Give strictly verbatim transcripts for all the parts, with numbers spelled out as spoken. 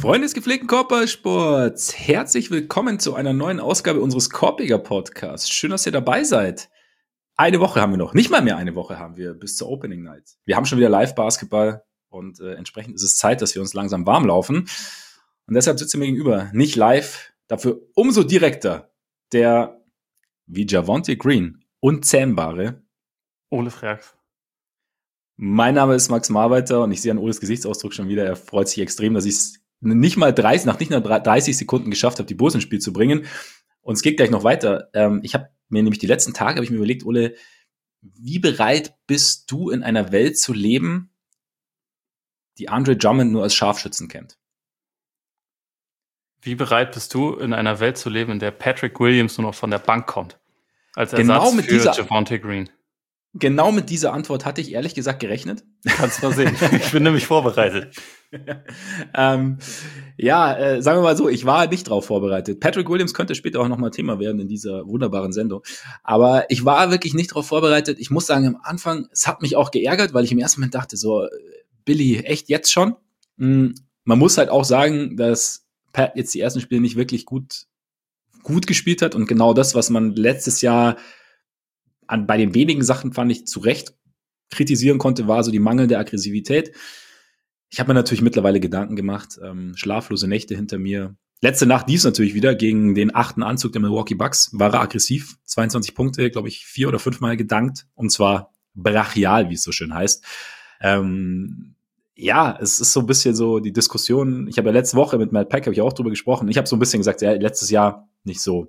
Freunde des gepflegten Korbballsports, herzlich willkommen zu einer neuen Ausgabe unseres Korbiger Podcasts. Schön, dass ihr dabei seid. Eine Woche haben wir noch, nicht mal mehr eine Woche haben wir bis zur Opening Night. Wir haben schon wieder Live-Basketball und äh, entsprechend ist es Zeit, dass wir uns langsam warm laufen. Und deshalb sitzt ihr mir gegenüber, nicht live, dafür umso direkter, der wie Javonte Green unzähmbare Ole Freaks. Mein Name ist Max Marbeiter und ich sehe an Oles Gesichtsausdruck schon wieder, er freut sich extrem, dass ich es nicht mal dreißig, nach nicht mal dreißig Sekunden geschafft habe, die Bulls ins Spiel zu bringen. Und es geht gleich noch weiter. Ähm, ich habe mir nämlich die letzten Tage, habe ich mir überlegt, Ole, wie bereit bist du in einer Welt zu leben, die Andre Drummond nur als Scharfschützen kennt? Wie bereit bist du, in einer Welt zu leben, in der Patrick Williams nur noch von der Bank kommt? Als Ersatz genau mit für dieser, Javonte Green. Genau mit dieser Antwort hatte ich ehrlich gesagt gerechnet. Kannst mal sehen. Ich bin nämlich vorbereitet. ähm, ja, äh, sagen wir mal so, ich war nicht drauf vorbereitet. Patrick Williams könnte später auch nochmal Thema werden in dieser wunderbaren Sendung. Aber ich war wirklich nicht drauf vorbereitet. Ich muss sagen, am Anfang, es hat mich auch geärgert, weil ich im ersten Moment dachte, so, Billy, echt jetzt schon? Mhm. Man muss halt auch sagen, dass Pat jetzt die ersten Spiele nicht wirklich gut, gut gespielt hat. Und genau das, was man letztes Jahr an, bei den wenigen Sachen, fand ich, zu Recht kritisieren konnte, war so die mangelnde Aggressivität. Ich habe mir natürlich mittlerweile Gedanken gemacht, ähm, schlaflose Nächte hinter mir. Letzte Nacht dies natürlich wieder gegen den achten Anzug der Milwaukee Bucks. War er aggressiv, zweiundzwanzig Punkte, glaube ich, vier oder fünfmal gedankt. Und zwar brachial, wie es so schön heißt. Ähm, ja, es ist so ein bisschen so die Diskussion. Ich habe ja letzte Woche mit Matt Peck, habe ich auch drüber gesprochen. Ich habe so ein bisschen gesagt, ja, letztes Jahr nicht so,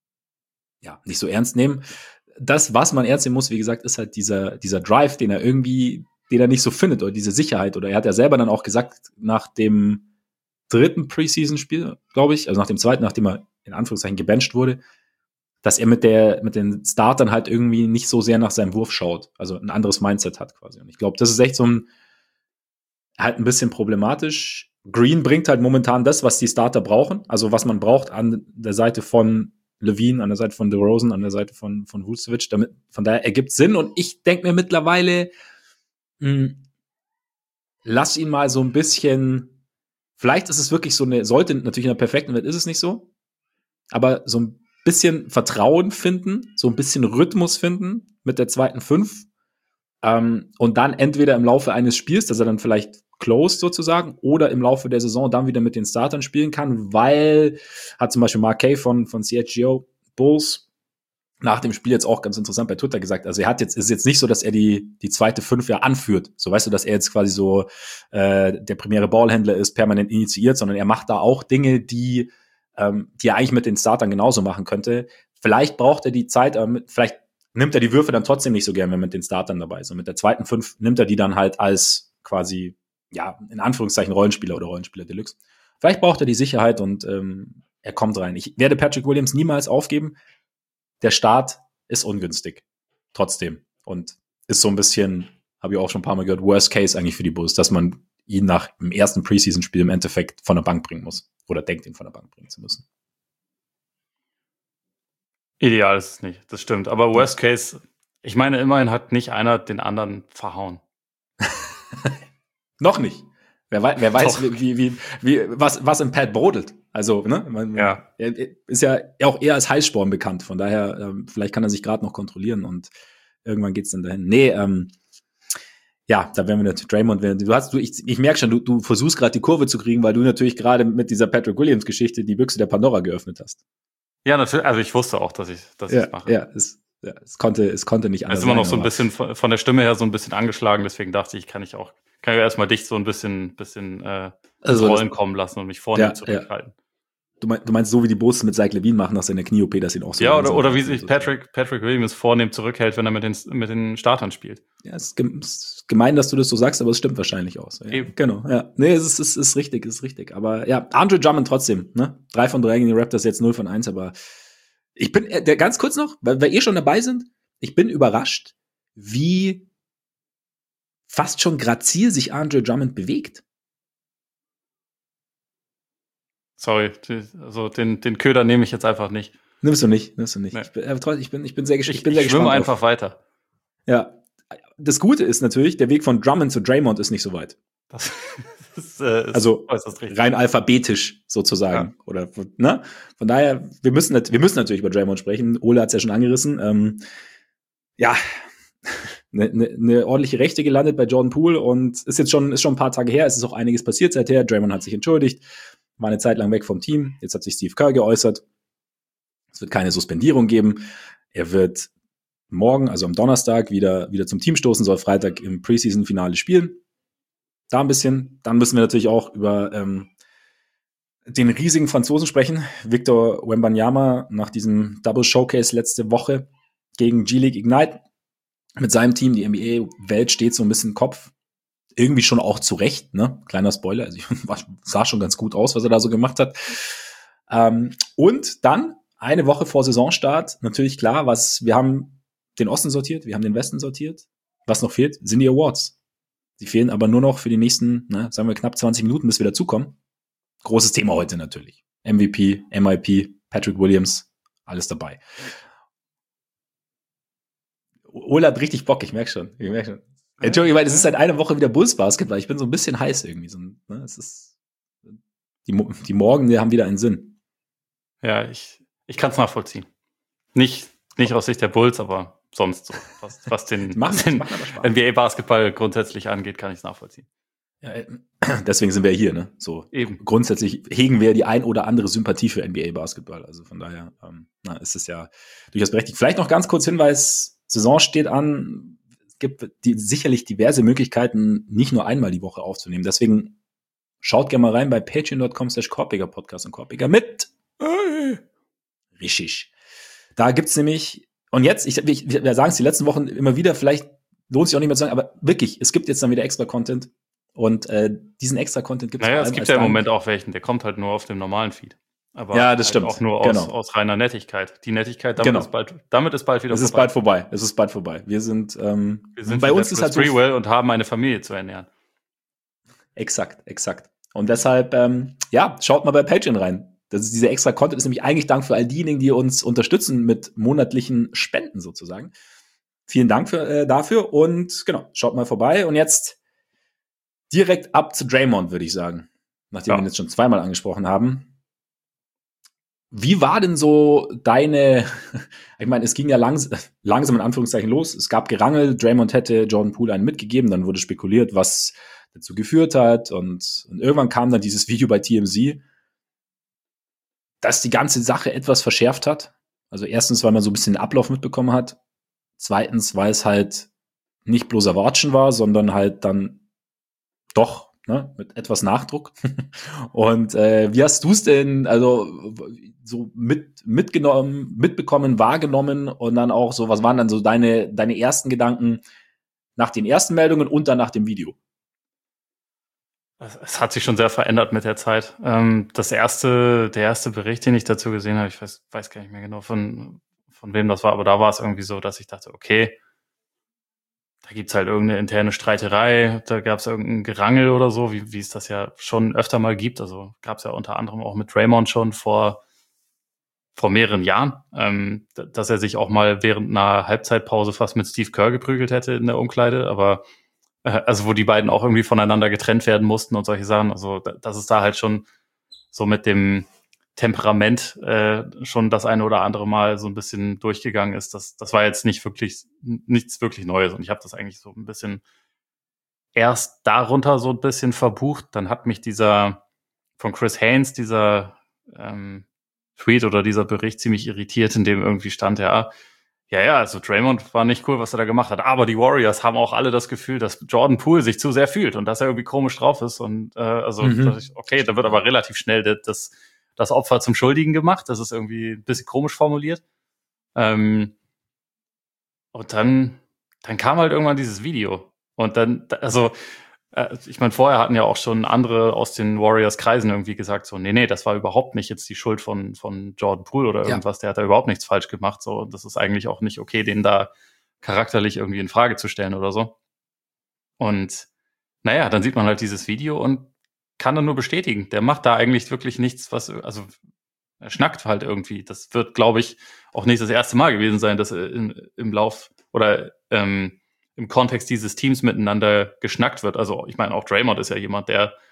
ja, nicht so ernst nehmen. Das, was man ernst nehmen muss, wie gesagt, ist halt dieser, dieser Drive, den er irgendwie, den er nicht so findet, oder diese Sicherheit. Oder er hat ja selber dann auch gesagt, nach dem dritten Preseason-Spiel, glaube ich, also nach dem zweiten, nachdem er in Anführungszeichen gebencht wurde, dass er mit der, mit den Startern halt irgendwie nicht so sehr nach seinem Wurf schaut. Also ein anderes Mindset hat quasi. Und ich glaube, das ist echt so ein, halt ein bisschen problematisch. Green bringt halt momentan das, was die Starter brauchen. Also was man braucht an der Seite von Levine, an der Seite von DeRozan, an der Seite von, von Vucevic. Damit, von daher ergibt Sinn. Und ich denke mir mittlerweile, mh, lass ihn mal so ein bisschen, vielleicht ist es wirklich so eine, sollte natürlich in der perfekten Welt ist es nicht so, aber so ein bisschen Vertrauen finden, so ein bisschen Rhythmus finden mit der zweiten Fünf. Ähm, und dann entweder im Laufe eines Spiels, dass er dann vielleicht closed sozusagen, oder im Laufe der Saison dann wieder mit den Startern spielen kann, weil, hat zum Beispiel Mark Kay von, von C H G O Bulls nach dem Spiel jetzt auch ganz interessant bei Twitter gesagt, also er hat jetzt, ist jetzt nicht so, dass er die, die zweite Fünf ja anführt, so weißt du, dass er jetzt quasi so äh, der primäre Ballhändler ist, permanent initiiert, sondern er macht da auch Dinge, die, ähm, die er eigentlich mit den Startern genauso machen könnte. Vielleicht braucht er die Zeit, aber mit, vielleicht nimmt er die Würfe dann trotzdem nicht so gern, wenn er mit den Startern dabei ist. Und mit der zweiten Fünf nimmt er die dann halt als quasi, ja, in Anführungszeichen Rollenspieler oder Rollenspieler Deluxe. Vielleicht braucht er die Sicherheit und ähm, er kommt rein. Ich werde Patrick Williams niemals aufgeben. Der Start ist ungünstig. Trotzdem. Und ist so ein bisschen, habe ich auch schon ein paar Mal gehört, Worst Case eigentlich für die Bulls, dass man ihn nach dem ersten Preseason-Spiel im Endeffekt von der Bank bringen muss. Oder denkt, ihn von der Bank bringen zu müssen. Ideal ist es nicht, das stimmt. Aber Worst Case, ich meine, immerhin hat nicht einer den anderen verhauen. Noch nicht. Wer, wei- wer weiß, wie, wie, wie, wie, was, was im Pad brodelt. Also, ne, man, Ja. er ist ja auch eher als Heißsporn bekannt. Von daher, ähm, vielleicht kann er sich gerade noch kontrollieren und irgendwann geht's dann dahin. Nee, ähm, ja, da werden wir natürlich Draymond werden. Du hast, du, ich, ich merke schon, du, du versuchst gerade die Kurve zu kriegen, weil du natürlich gerade mit dieser Patrick Williams-Geschichte die Büchse der Pandora geöffnet hast. Ja, natürlich. Also ich wusste auch, dass ich dass Ja, ich mache. ja, es, ja, es konnte, es konnte nicht Er anders ist immer noch sein, so ein aber- bisschen von von der Stimme her so ein bisschen angeschlagen, deswegen dachte ich, kann ich auch, kann ich erstmal dich so ein bisschen, bisschen äh, ins Also das- Rollen kommen lassen und mich vorne Ja, zurückhalten. Du, mein, du meinst so wie die Bulls mit Zach Levine machen nach seiner Knie-O P, dass ihn auch so Ja, oder, langsam oder wie halten, sich sozusagen. Patrick, Patrick Williams vornehm zurückhält, wenn er mit den, mit den Startern spielt. Ja, es ist gem- es ist gemein, dass du das so sagst, aber es stimmt wahrscheinlich aus. Ja, Eben. genau, ja. Nee, es ist, es ist richtig, es ist richtig. Aber ja, Andre Drummond trotzdem, ne? Drei von drei gegen die Raptors, jetzt null von eins, aber ich bin, äh, der, ganz kurz noch, weil, weil ihr schon dabei sind, ich bin überrascht, wie fast schon grazil sich Andre Drummond bewegt. Sorry, die, also den, den Köder nehme ich jetzt einfach nicht. Nimmst du nicht, nimmst du nicht. Nee. Ich, bin, aber trotzdem, ich, bin, ich bin sehr, gesch- Ich, ich bin ich sehr schwimme gespannt. einfach auf, weiter. Ja. Das Gute ist natürlich, der Weg von Drummond zu Draymond ist nicht so weit. Das, Das, äh, ist also rein alphabetisch sozusagen. Ja. Oder, ne? Von daher, wir müssen, wir müssen natürlich über Draymond sprechen. Ole hat es ja schon angerissen. Ähm, ja, eine, eine, eine ordentliche Rechte gelandet bei Jordan Poole und ist jetzt schon, ist schon ein paar Tage her. Es ist auch einiges passiert seither. Draymond hat sich entschuldigt, war eine Zeit lang weg vom Team. Jetzt hat sich Steve Kerr geäußert. Es wird keine Suspendierung geben. Er wird morgen, also am Donnerstag, wieder, wieder zum Team stoßen, soll Freitag im Preseason-Finale spielen. Da ein bisschen. Dann müssen wir natürlich auch über ähm, den riesigen Franzosen sprechen. Victor Wembanyama nach diesem Double Showcase letzte Woche gegen G-League Ignite mit seinem Team. Die N B A-Welt steht so ein bisschen im Kopf. Irgendwie schon auch zurecht, ne? Kleiner Spoiler. Also ich, sah schon ganz gut aus, was er da so gemacht hat. Ähm, und dann eine Woche vor Saisonstart, natürlich klar, was wir haben den Osten sortiert, wir haben den Westen sortiert. Was noch fehlt, sind die Awards. Die fehlen aber nur noch für die nächsten, ne, sagen wir, knapp zwanzig Minuten, bis wir dazukommen. Großes Thema heute natürlich. M V P, M I P, Patrick Williams, alles dabei. Ola hat richtig Bock, ich merke schon. Ich merk schon. Entschuldigung, weil es ist seit einer Woche wieder Bulls-Basketball. Ich bin so ein bisschen heiß irgendwie. So, ne, es ist, die, die Morgen, die haben wieder einen Sinn. Ja, ich, ich kann es nachvollziehen. Nicht, nicht aus Sicht der Bulls, aber sonst so. Was, was den, was den N B A-Basketball grundsätzlich angeht, kann ich es nachvollziehen. Ja, deswegen sind wir hier, ne? So eben. Grundsätzlich hegen wir die ein oder andere Sympathie für N B A-Basketball. Also von daher ähm, na, ist es ja durchaus berechtigt. Vielleicht noch ganz kurz Hinweis, Saison steht an. Es gibt die, sicherlich diverse Möglichkeiten, nicht nur einmal die Woche aufzunehmen. Deswegen schaut gerne mal rein bei patreon dot com slash korpiger Podcast und Korpiger mit. Richtig. Da gibt's nämlich, und jetzt, ich, ich, wir sagen es die letzten Wochen immer wieder, vielleicht lohnt sich auch nicht mehr zu sagen, aber wirklich, es gibt jetzt dann wieder extra Content. Und äh, diesen extra Content gibt es Naja, es gibt ja im Moment auch welchen, der kommt halt nur auf dem normalen Feed. Aber ja, das halt stimmt. Auch nur aus, genau. aus reiner Nettigkeit. Die Nettigkeit, damit, genau. ist, bald, damit ist bald wieder es vorbei. Es ist bald vorbei. Es ist bald vorbei. Wir sind, ähm, Wir sind bei uns ist halt so Freewell und haben eine Familie zu ernähren. Exakt, exakt. Und deshalb, ähm, ja, schaut mal bei Patreon rein. Das ist dieser extra Content ist nämlich eigentlich Dank für all diejenigen, die uns unterstützen mit monatlichen Spenden sozusagen. Vielen Dank für, äh, dafür und genau, schaut mal vorbei. Und jetzt direkt ab zu Draymond, würde ich sagen. Nachdem ja. wir ihn jetzt schon zweimal angesprochen haben. Wie war denn so deine, ich meine, es ging ja langs- langsam in Anführungszeichen los. Es gab Gerangel, Draymond hätte Jordan Poole einen mitgegeben, dann wurde spekuliert, was dazu geführt hat. Und, und irgendwann kam dann dieses Video bei T M Z, das die ganze Sache etwas verschärft hat. Also erstens, weil man so ein bisschen den Ablauf mitbekommen hat. Zweitens, weil es halt nicht bloßer Watschen war, sondern halt dann doch, ne, mit etwas Nachdruck. Und äh, wie hast du es denn, also so mit mitgenommen, mitbekommen, wahrgenommen und dann auch so, was waren dann so deine deine ersten Gedanken nach den ersten Meldungen und dann nach dem Video? Es hat sich schon sehr verändert mit der Zeit. Ähm, das erste, der erste Bericht, den ich dazu gesehen habe, ich weiß, weiß gar nicht mehr genau von von wem das war, aber da war es irgendwie so, dass ich dachte, okay, da gibt's halt irgendeine interne Streiterei, da gab's irgendein Gerangel oder so, wie, wie es das ja schon öfter mal gibt. Also gab's ja unter anderem auch mit Draymond schon vor, vor mehreren Jahren, ähm, dass er sich auch mal während einer Halbzeitpause fast mit Steve Kerr geprügelt hätte in der Umkleide, aber äh, also wo die beiden auch irgendwie voneinander getrennt werden mussten und solche Sachen. Also dass es da halt schon so mit dem Temperament äh, schon das eine oder andere Mal so ein bisschen durchgegangen ist. Das, das war jetzt nicht wirklich nichts wirklich Neues. Und ich habe das eigentlich so ein bisschen erst darunter so ein bisschen verbucht. Dann hat mich dieser von Chris Haynes, dieser ähm, Tweet oder dieser Bericht ziemlich irritiert, in dem irgendwie stand, ja, ja, ja, also Draymond war nicht cool, was er da gemacht hat. Aber die Warriors haben auch alle das Gefühl, dass Jordan Poole sich zu sehr fühlt und dass er irgendwie komisch drauf ist. Und äh, also, Mhm. ich, okay, da wird aber relativ schnell das, das das Opfer zum Schuldigen gemacht. Das ist irgendwie ein bisschen komisch formuliert. Ähm, und dann, dann kam halt irgendwann dieses Video. Und dann, also, äh, ich meine, vorher hatten ja auch schon andere aus den Warriors-Kreisen irgendwie gesagt, so, nee, nee, das war überhaupt nicht jetzt die Schuld von, von Jordan Poole oder irgendwas. Ja. Der hat da überhaupt nichts falsch gemacht. So, das ist eigentlich auch nicht okay, den da charakterlich irgendwie in Frage zu stellen oder so. Und naja, dann sieht man halt dieses Video und kann dann nur bestätigen. Der macht da eigentlich wirklich nichts, was, also er schnackt halt irgendwie. Das wird, glaube ich, auch nicht das erste Mal gewesen sein, dass im, im Lauf oder ähm, im Kontext dieses Teams miteinander geschnackt wird. Also ich meine, auch Draymond ist ja jemand, der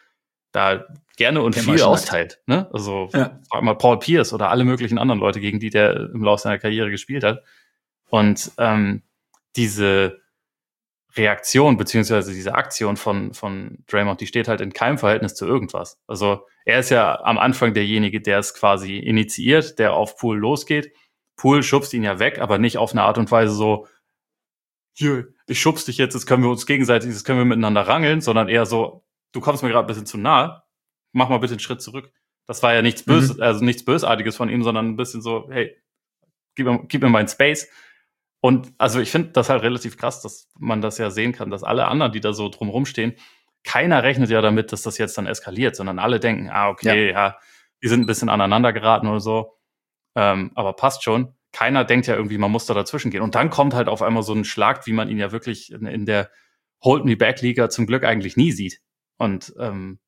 da gerne und Kämmer viel schnackt. austeilt. Ne? Also Ja. frag mal Paul Pierce oder alle möglichen anderen Leute, gegen die der im Laufe seiner Karriere gespielt hat. Und ähm, diese Reaktion beziehungsweise diese Aktion von von Draymond, die steht halt in keinem Verhältnis zu irgendwas. Also er ist ja am Anfang derjenige, der es quasi initiiert, der auf Poole losgeht. Poole schubst ihn ja weg, aber nicht auf eine Art und Weise so, hier, ich schubst dich jetzt, jetzt können wir uns gegenseitig, jetzt können wir miteinander rangeln, sondern eher so, du kommst mir gerade ein bisschen zu nah, mach mal bitte einen Schritt zurück. Das war ja nichts Böses, mhm. also nichts Bösartiges von ihm, sondern ein bisschen so, hey, gib mir, gib mir meinen Space. Und also ich finde das halt relativ krass, dass man das ja sehen kann, dass alle anderen, die da so drumherum stehen, keiner rechnet ja damit, dass das jetzt dann eskaliert, sondern alle denken, ah, okay, ja, ja die sind ein bisschen aneinander geraten oder so, ähm, aber passt schon. Keiner denkt ja irgendwie, man muss da dazwischen gehen. Und dann kommt halt auf einmal so ein Schlag, wie man ihn ja wirklich in, in der Hold-Me-Back-Liga zum Glück eigentlich nie sieht. Und ähm,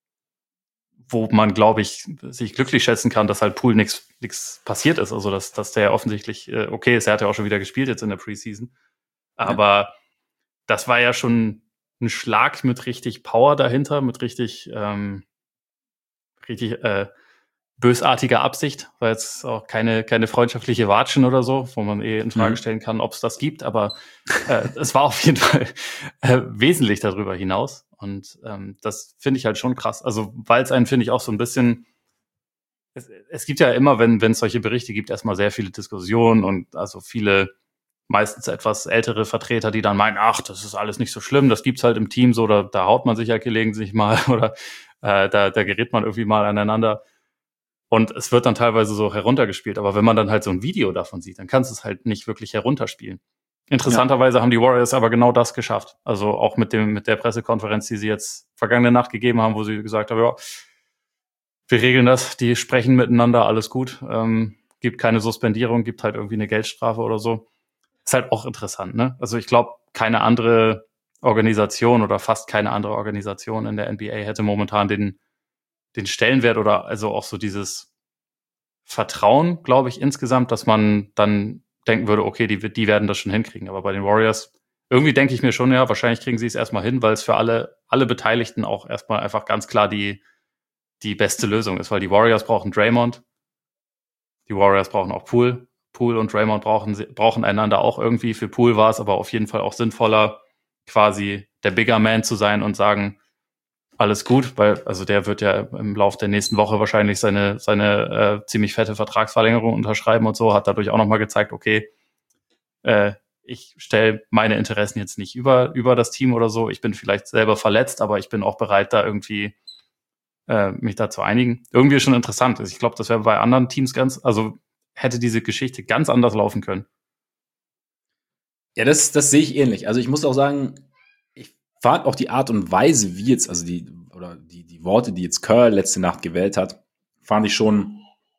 wo man, glaube ich, sich glücklich schätzen kann, dass halt Poole nichts nichts passiert ist. Also, dass, dass der offensichtlich äh, okay ist. Er hat ja auch schon wieder gespielt jetzt in der Preseason. Aber ja. Das war ja schon ein Schlag mit richtig Power dahinter, mit richtig, ähm, richtig äh, bösartiger Absicht. War jetzt auch keine, keine freundschaftliche Watschen oder so, wo man eh in Frage stellen kann, ob es das gibt. Aber äh, es war auf jeden Fall äh, wesentlich darüber hinaus. Und ähm, das finde ich halt schon krass. Also, weil es einen, finde ich, auch so ein bisschen, es, es gibt ja immer, wenn wenn es solche Berichte gibt, erstmal sehr viele Diskussionen und also viele, meistens etwas ältere Vertreter, die dann meinen, ach, das ist alles nicht so schlimm, das gibt's halt im Team so, da, da haut man sich ja gelegentlich mal oder äh, da, da gerät man irgendwie mal aneinander. Und es wird dann teilweise so heruntergespielt. Aber wenn man dann halt so ein Video davon sieht, dann kannst du es halt nicht wirklich herunterspielen. Interessanterweise ja. haben die Warriors aber genau das geschafft. Also auch mit dem mit der Pressekonferenz, die sie jetzt vergangene Nacht gegeben haben, wo sie gesagt haben, ja, wir regeln das, die sprechen miteinander, alles gut. Ähm, gibt keine Suspendierung, gibt halt irgendwie eine Geldstrafe oder so. Ist halt auch interessant, ne? Also ich glaube, keine andere Organisation oder fast keine andere Organisation in der N B A hätte momentan den den Stellenwert oder also auch so dieses Vertrauen, glaube ich, insgesamt, dass man dann denken würde, okay, die, die werden das schon hinkriegen. Aber bei den Warriors, irgendwie denke ich mir schon, ja, wahrscheinlich kriegen sie es erstmal hin, weil es für alle, alle Beteiligten auch erstmal einfach ganz klar die, die beste Lösung ist, weil die Warriors brauchen Draymond, die Warriors brauchen auch Poole, Poole und Draymond brauchen, brauchen einander auch irgendwie. Für Poole war es aber auf jeden Fall auch sinnvoller, quasi der Bigger Man zu sein und sagen, alles gut, weil also der wird ja im Laufe der nächsten Woche wahrscheinlich seine seine äh, ziemlich fette Vertragsverlängerung unterschreiben und so, hat dadurch auch nochmal gezeigt, okay, äh, ich stelle meine Interessen jetzt nicht über über das Team oder so, ich bin vielleicht selber verletzt, aber ich bin auch bereit, da irgendwie äh, mich da zu einigen. Irgendwie ist schon interessant. Ich glaube, das wäre bei anderen Teams ganz, also hätte diese Geschichte ganz anders laufen können. Ja, das, das sehe ich ähnlich. Also ich muss auch sagen, ich fand auch die Art und Weise, wie jetzt, also die, oder die, die Worte, die jetzt Kerr letzte Nacht gewählt hat, fand ich schon,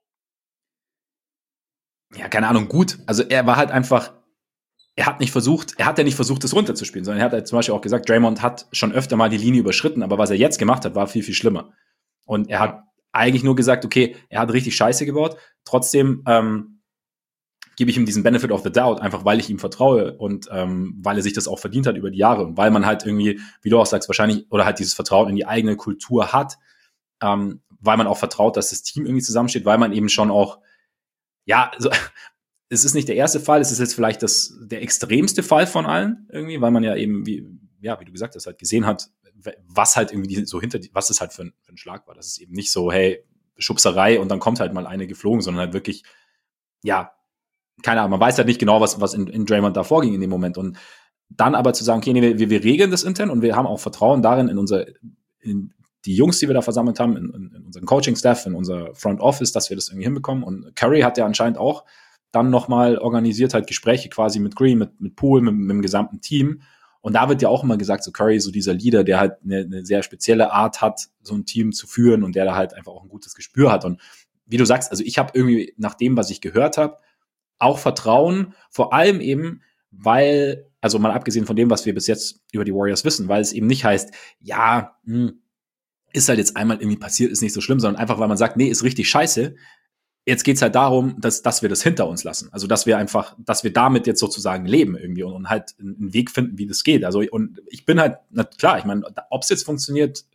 ja, keine Ahnung, gut. Also er war halt einfach, er hat nicht versucht, er hat ja nicht versucht, das runterzuspielen, sondern er hat halt zum Beispiel auch gesagt, Draymond hat schon öfter mal die Linie überschritten, aber was er jetzt gemacht hat, war viel, viel schlimmer. Und er hat eigentlich nur gesagt, okay, er hat richtig Scheiße gebaut, trotzdem ähm, gebe ich ihm diesen Benefit of the Doubt, einfach weil ich ihm vertraue und ähm, weil er sich das auch verdient hat über die Jahre und weil man halt irgendwie, wie du auch sagst, wahrscheinlich, oder halt dieses Vertrauen in die eigene Kultur hat, ähm, weil man auch vertraut, dass das Team irgendwie zusammensteht, weil man eben schon auch, ja, also, es ist nicht der erste Fall, es ist jetzt vielleicht das, der extremste Fall von allen irgendwie, weil man ja eben, wie, ja, wie du gesagt hast, halt gesehen hat, was halt irgendwie so hinter, was es halt für ein, für ein Schlag war. Das ist eben nicht so, hey, Schubserei und dann kommt halt mal eine geflogen, sondern halt wirklich, ja, keine Ahnung, man weiß halt nicht genau, was, was in, in Draymond da vorging in dem Moment. Und dann aber zu sagen, okay, nee, wir, wir regeln das intern und wir haben auch Vertrauen darin in unser, in die Jungs, die wir da versammelt haben, in, in, in unseren Coaching-Staff, in unser Front Office, dass wir das irgendwie hinbekommen. Und Curry hat ja anscheinend auch dann nochmal organisiert halt Gespräche quasi mit Green, mit, mit Poole, mit, mit dem gesamten Team. Und da wird ja auch immer gesagt, so Curry, so dieser Leader, der halt eine, eine sehr spezielle Art hat, so ein Team zu führen und der da halt einfach auch ein gutes Gespür hat. Und wie du sagst, also ich habe irgendwie nach dem, was ich gehört habe, auch Vertrauen, vor allem eben, weil, also mal abgesehen von dem, was wir bis jetzt über die Warriors wissen, weil es eben nicht heißt, ja, mh, ist halt jetzt einmal irgendwie passiert, ist nicht so schlimm, sondern einfach, weil man sagt, nee, ist richtig scheiße. Jetzt geht's halt darum, dass, dass wir das hinter uns lassen. Also, dass wir einfach, dass wir damit jetzt sozusagen leben irgendwie und, und halt einen Weg finden, wie das geht. Also, und ich bin halt, na klar, ich meine, ob es jetzt funktioniert,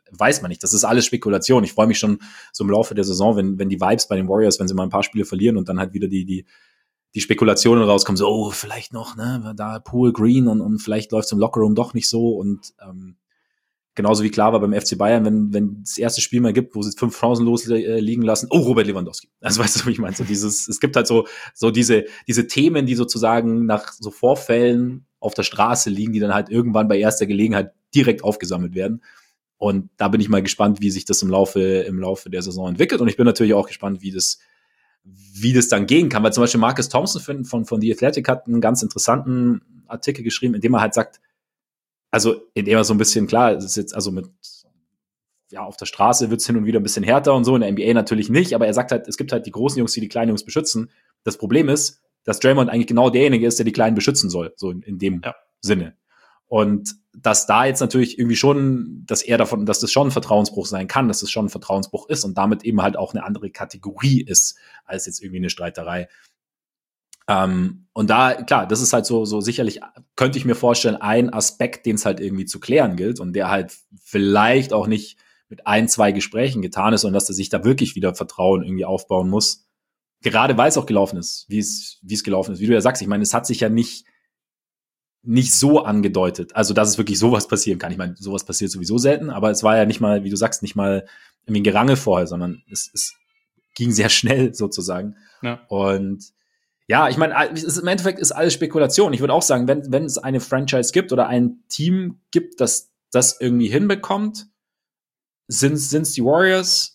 weiß man nicht. Das ist alles Spekulation. Ich freue mich schon so im Laufe der Saison, wenn, wenn die Vibes bei den Warriors, wenn sie mal ein paar Spiele verlieren und dann halt wieder die, die, die Spekulationen rauskommen, so, oh, vielleicht noch, ne, da Poole Green und, und vielleicht läuft es im Lockerroom doch nicht so und ähm, genauso wie klar war beim F C Bayern, wenn wenn das erste Spiel mal gibt, wo sie fünf Franken los äh, liegen lassen, oh, Robert Lewandowski. Also weißt du, wie ich meine? So dieses, es gibt halt so so diese diese Themen, die sozusagen nach so Vorfällen auf der Straße liegen, die dann halt irgendwann bei erster Gelegenheit direkt aufgesammelt werden. Und da bin ich mal gespannt, wie sich das im Laufe im Laufe der Saison entwickelt. Und ich bin natürlich auch gespannt, wie das wie das dann gehen kann. Weil zum Beispiel Marcus Thompson von von, von The Athletic hat einen ganz interessanten Artikel geschrieben, in dem er halt sagt, also indem er so ein bisschen, klar, es ist jetzt also mit, ja, auf der Straße wird es hin und wieder ein bisschen härter und so, in der N B A natürlich nicht, aber er sagt halt, es gibt halt die großen Jungs, die die kleinen Jungs beschützen. Das Problem ist, dass Draymond eigentlich genau derjenige ist, der die Kleinen beschützen soll, so in, in dem ja. Sinne. Und dass da jetzt natürlich irgendwie schon, dass er davon, dass das schon ein Vertrauensbruch sein kann, dass das schon ein Vertrauensbruch ist und damit eben halt auch eine andere Kategorie ist, als jetzt irgendwie eine Streiterei. Ähm, und da, klar, das ist halt so, so sicherlich, könnte ich mir vorstellen, ein Aspekt, den es halt irgendwie zu klären gilt und der halt vielleicht auch nicht mit ein, zwei Gesprächen getan ist und dass er sich da wirklich wieder Vertrauen irgendwie aufbauen muss. Gerade weil es auch gelaufen ist, wie es, wie es gelaufen ist. Wie du ja sagst, ich meine, es hat sich ja nicht, nicht so angedeutet, also dass es wirklich sowas passieren kann. Ich meine, sowas passiert sowieso selten, aber es war ja nicht mal, wie du sagst, nicht mal irgendwie ein Gerangel vorher, sondern es, es ging sehr schnell sozusagen. Ja. Und ja, ich meine, im Endeffekt ist alles Spekulation. Ich würde auch sagen, wenn, wenn es eine Franchise gibt oder ein Team gibt, das das irgendwie hinbekommt, sind es die Warriors.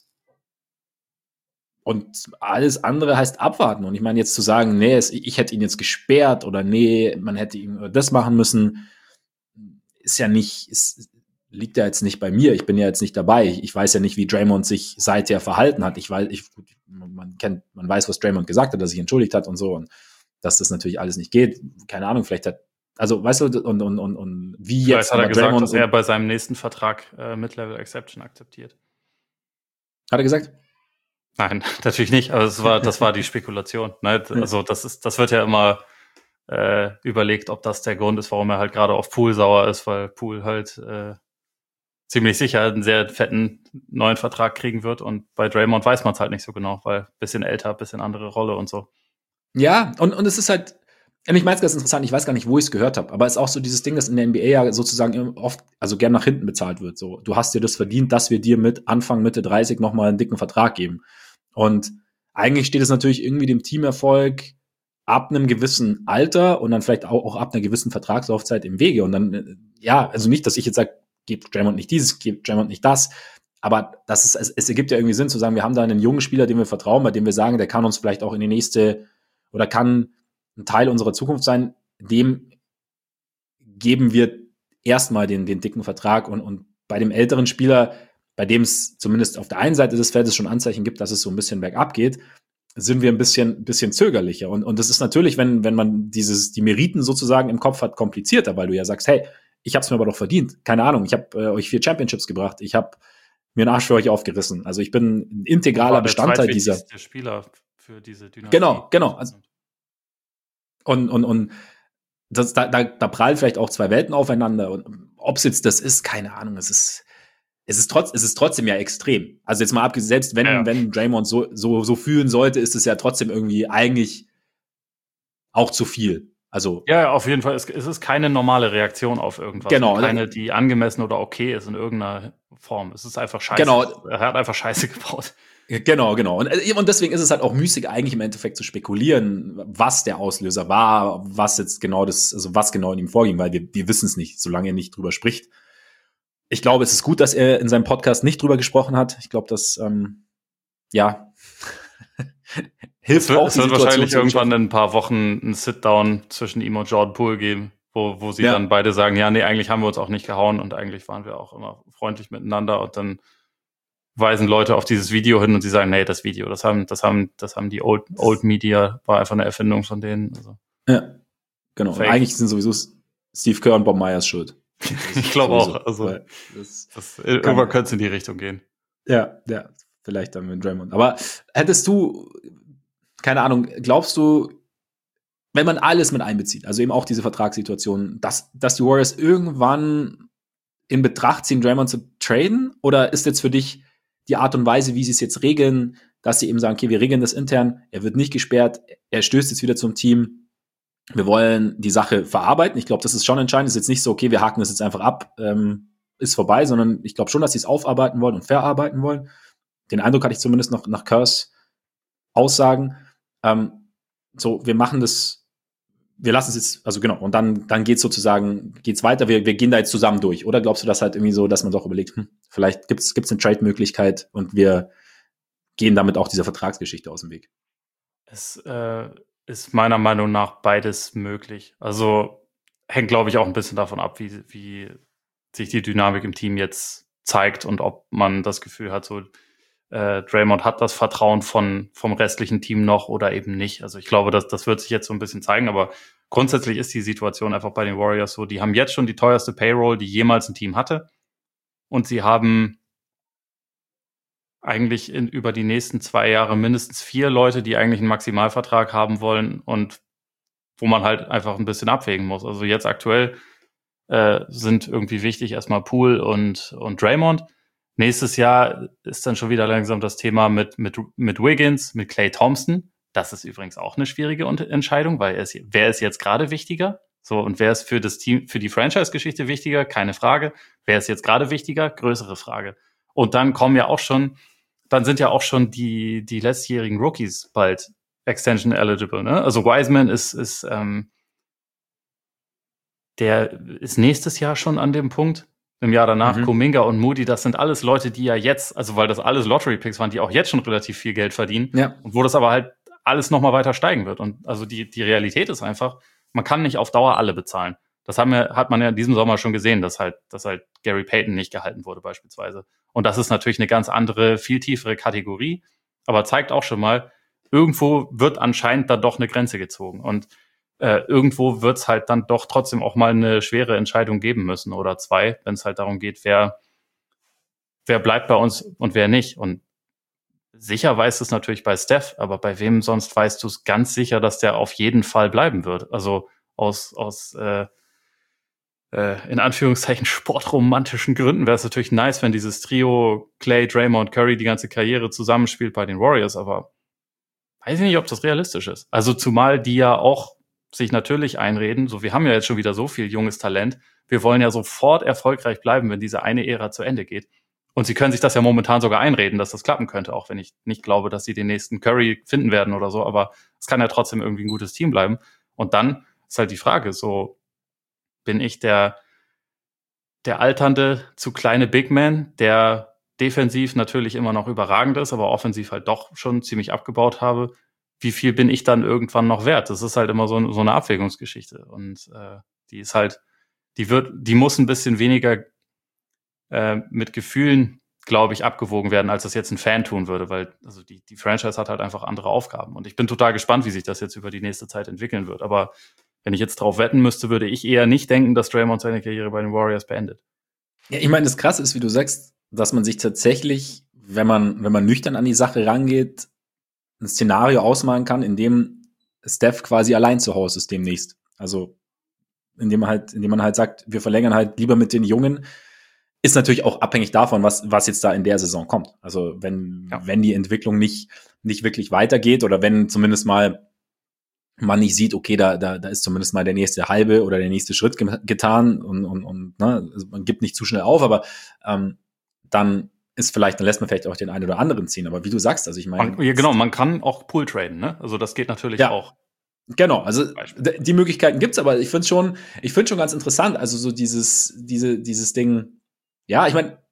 Und alles andere heißt abwarten. Und ich meine, jetzt zu sagen, nee, es, ich hätte ihn jetzt gesperrt oder nee, man hätte ihn das machen müssen, ist ja nicht, ist, liegt ja jetzt nicht bei mir. Ich bin ja jetzt nicht dabei. Ich, ich weiß ja nicht, wie Draymond sich seither verhalten hat. Ich weiß, ich, man kennt, man weiß, was Draymond gesagt hat, dass er sich entschuldigt hat und so und dass das natürlich alles nicht geht. Keine Ahnung, vielleicht hat, also weißt du, und, und, und, und wie vielleicht jetzt. Vielleicht hat er gesagt, Draymond dass er bei seinem nächsten Vertrag äh, Mid-Level Exception akzeptiert. Hat er gesagt? Nein, natürlich nicht. Also das war, das war die Spekulation. Ne? Also das ist, das wird ja immer äh, überlegt, ob das der Grund ist, warum er halt gerade auf Poole sauer ist, weil Poole halt äh, ziemlich sicher einen sehr fetten neuen Vertrag kriegen wird und bei Draymond weiß man es halt nicht so genau, weil bisschen älter, bisschen andere Rolle und so. Ja, und, und es ist halt, und ich meine es ganz interessant, ich weiß gar nicht, wo ich es gehört habe, aber es ist auch so dieses Ding, das in der N B A ja sozusagen oft, also gern nach hinten bezahlt wird. So, du hast dir das verdient, dass wir dir mit Anfang, Mitte dreißig nochmal einen dicken Vertrag geben. Und eigentlich steht es natürlich irgendwie dem Teamerfolg ab einem gewissen Alter und dann vielleicht auch, auch ab einer gewissen Vertragslaufzeit im Wege. Und dann, ja, also nicht, dass ich jetzt sage, gebt Draymond nicht dieses, gebt Draymond nicht das, aber das ist, es, es ergibt ja irgendwie Sinn zu sagen, wir haben da einen jungen Spieler, dem wir vertrauen, bei dem wir sagen, der kann uns vielleicht auch in die nächste oder kann ein Teil unserer Zukunft sein, dem geben wir erstmal den, den dicken Vertrag und, und bei dem älteren Spieler, bei dem es zumindest auf der einen Seite des Feldes schon Anzeichen gibt, dass es so ein bisschen bergab geht, sind wir ein bisschen, bisschen zögerlicher. Und, und das ist natürlich, wenn, wenn man dieses, die Meriten sozusagen im Kopf hat, komplizierter, weil du ja sagst, hey, ich hab's mir aber doch verdient. Keine Ahnung, ich habe äh, euch vier Championships gebracht, ich habe mir einen Arsch für euch aufgerissen. Also ich bin ein integraler Bestandteil dieser. Der Spieler für diese Dynastie. Genau, genau. Also, und, und, und das, da, da, da prallen vielleicht auch zwei Welten aufeinander. Und ob es jetzt das ist, keine Ahnung. Es ist, es ist, trotz, es ist trotzdem ja extrem. Also jetzt mal abgesehen, selbst wenn, ja. wenn Draymond so, so, so fühlen sollte, ist es ja trotzdem irgendwie eigentlich auch zu viel. Also ja, auf jeden Fall. Es, es ist keine normale Reaktion auf irgendwas. Genau. Keine, die angemessen oder okay ist in irgendeiner Form. Es ist einfach scheiße. Genau. Er hat einfach Scheiße gebaut. Genau, genau. Und, und deswegen ist es halt auch müßig, eigentlich im Endeffekt zu spekulieren, was der Auslöser war, was jetzt genau das, also was genau in ihm vorging, weil wir, wir wissen es nicht, solange er nicht drüber spricht. Ich glaube, es ist gut, dass er in seinem Podcast nicht drüber gesprochen hat. Ich glaube, das, ähm, ja, hilft es wird, auch. Es wird wahrscheinlich irgendwann in ein paar Wochen ein Sit-Down zwischen ihm und Jordan Poole geben, wo, wo sie ja. dann beide sagen, ja, nee, eigentlich haben wir uns auch nicht gehauen und eigentlich waren wir auch immer freundlich miteinander und dann weisen Leute auf dieses Video hin und sie sagen, nee, das Video, das haben, das haben, das haben die Old, Old Media, war einfach eine Erfindung von denen. Also. Ja, genau. Und eigentlich sind sowieso Steve Kerr und Bob Myers schuld. Ich glaube auch. Also das, das irgendwann könnte es in die Richtung gehen. Ja, ja, vielleicht dann mit Draymond. Aber hättest du, keine Ahnung, glaubst du, wenn man alles mit einbezieht, also eben auch diese Vertragssituation, dass, dass die Warriors irgendwann in Betracht ziehen, Draymond zu traden? Oder ist jetzt für dich die Art und Weise, wie sie es jetzt regeln, dass sie eben sagen, okay, wir regeln das intern, er wird nicht gesperrt, er stößt jetzt wieder zum Team, wir wollen die Sache verarbeiten. Ich glaube, das ist schon entscheidend. Es ist jetzt nicht so, okay, wir haken das jetzt einfach ab, ähm, ist vorbei, sondern ich glaube schon, dass sie es aufarbeiten wollen und verarbeiten wollen. Den Eindruck hatte ich zumindest noch nach Kerrs Aussagen. Ähm, so, wir machen das, wir lassen es jetzt, also genau, und dann, dann geht's sozusagen, geht's weiter, wir, wir gehen da jetzt zusammen durch. Oder glaubst du das halt irgendwie so, dass man doch überlegt, hm, vielleicht gibt's, gibt's eine Trade-Möglichkeit und wir gehen damit auch dieser Vertragsgeschichte aus dem Weg? Es äh, ist meiner Meinung nach beides möglich. Also hängt, glaube ich, auch ein bisschen davon ab, wie, wie sich die Dynamik im Team jetzt zeigt und ob man das Gefühl hat, so äh, Draymond hat das Vertrauen von vom restlichen Team noch oder eben nicht. Also ich glaube, das, das wird sich jetzt so ein bisschen zeigen, aber grundsätzlich ist die Situation einfach bei den Warriors so, die haben jetzt schon die teuerste Payroll, die jemals ein Team hatte, und sie haben eigentlich in, über die nächsten zwei Jahre mindestens vier Leute, die eigentlich einen Maximalvertrag haben wollen und wo man halt einfach ein bisschen abwägen muss. Also jetzt aktuell äh, sind irgendwie wichtig erstmal Poole und, und Draymond. Nächstes Jahr ist dann schon wieder langsam das Thema mit, mit, mit Wiggins, mit Klay Thompson. Das ist übrigens auch eine schwierige Entscheidung, weil es, wer ist jetzt gerade wichtiger? So, und wer ist für das Team, für die Franchise-Geschichte wichtiger? Keine Frage. Wer ist jetzt gerade wichtiger? Größere Frage. Und dann kommen ja auch schon, dann sind ja auch schon die, die letztjährigen Rookies bald Extension eligible, ne? Also Wiseman ist, ist, ähm, der ist nächstes Jahr schon an dem Punkt. Im Jahr danach mhm. Kuminga und Moody, das sind alles Leute, die ja jetzt, also weil das alles Lottery-Picks waren, die auch jetzt schon relativ viel Geld verdienen. Ja. Und wo das aber halt alles nochmal weiter steigen wird. Und also die, die Realität ist einfach, man kann nicht auf Dauer alle bezahlen. Das haben wir, hat man ja in diesem Sommer schon gesehen, dass halt, dass halt Gary Payton nicht gehalten wurde beispielsweise. Und das ist natürlich eine ganz andere, viel tiefere Kategorie, aber zeigt auch schon mal, irgendwo wird anscheinend da doch eine Grenze gezogen. Und äh, irgendwo wird es halt dann doch trotzdem auch mal eine schwere Entscheidung geben müssen oder zwei, wenn es halt darum geht, wer, wer bleibt bei uns und wer nicht. Und sicher weißt du es natürlich bei Steph, aber bei wem sonst weißt du es ganz sicher, dass der auf jeden Fall bleiben wird? Also aus, aus äh, äh, in Anführungszeichen sportromantischen Gründen wäre es natürlich nice, wenn dieses Trio Klay, Draymond, Curry die ganze Karriere zusammenspielt bei den Warriors, aber weiß ich nicht, ob das realistisch ist. Also zumal die ja auch sich natürlich einreden, so wir haben ja jetzt schon wieder so viel junges Talent, wir wollen ja sofort erfolgreich bleiben, wenn diese eine Ära zu Ende geht. Und sie können sich das ja momentan sogar einreden, dass das klappen könnte, auch wenn ich nicht glaube, dass sie den nächsten Curry finden werden oder so, aber es kann ja trotzdem irgendwie ein gutes Team bleiben. Und dann ist halt die Frage, so bin ich der, der alternde, zu kleine Big Man, der defensiv natürlich immer noch überragend ist, aber offensiv halt doch schon ziemlich abgebaut habe. Wie viel bin ich dann irgendwann noch wert? Das ist halt immer so, so eine Abwägungsgeschichte. Und äh, die ist halt, die wird, die muss ein bisschen weniger äh, mit Gefühlen, glaube ich, abgewogen werden, als das jetzt ein Fan tun würde, weil also die, die Franchise hat halt einfach andere Aufgaben. Und ich bin total gespannt, wie sich das jetzt über die nächste Zeit entwickeln wird. Aber wenn ich jetzt drauf wetten müsste, würde ich eher nicht denken, dass Draymond seine Karriere bei den Warriors beendet. Ja, ich meine, das Krasse ist, wie du sagst, dass man sich tatsächlich, wenn man, wenn man nüchtern an die Sache rangeht, ein Szenario ausmalen kann, in dem Steph quasi allein zu Hause ist demnächst. Also, indem man halt, indem man halt sagt, wir verlängern halt lieber mit den Jungen, ist natürlich auch abhängig davon, was, was jetzt da in der Saison kommt. Also, wenn, ja. wenn die Entwicklung nicht, nicht wirklich weitergeht oder wenn zumindest mal man nicht sieht, okay, da, da, da ist zumindest mal der nächste halbe oder der nächste Schritt ge- getan und, und, und ne, also man gibt nicht zu schnell auf, aber ähm, dann ist vielleicht, dann lässt man vielleicht auch den einen oder anderen ziehen. Aber wie du sagst, also ich meine. Ja, genau, man kann auch Pool traden, ne? Also das geht natürlich ja. auch. Genau, also d- die Möglichkeiten gibt's, aber ich finde schon, ich finde schon ganz interessant, also so dieses, diese, dieses Ding, ja, ich meine,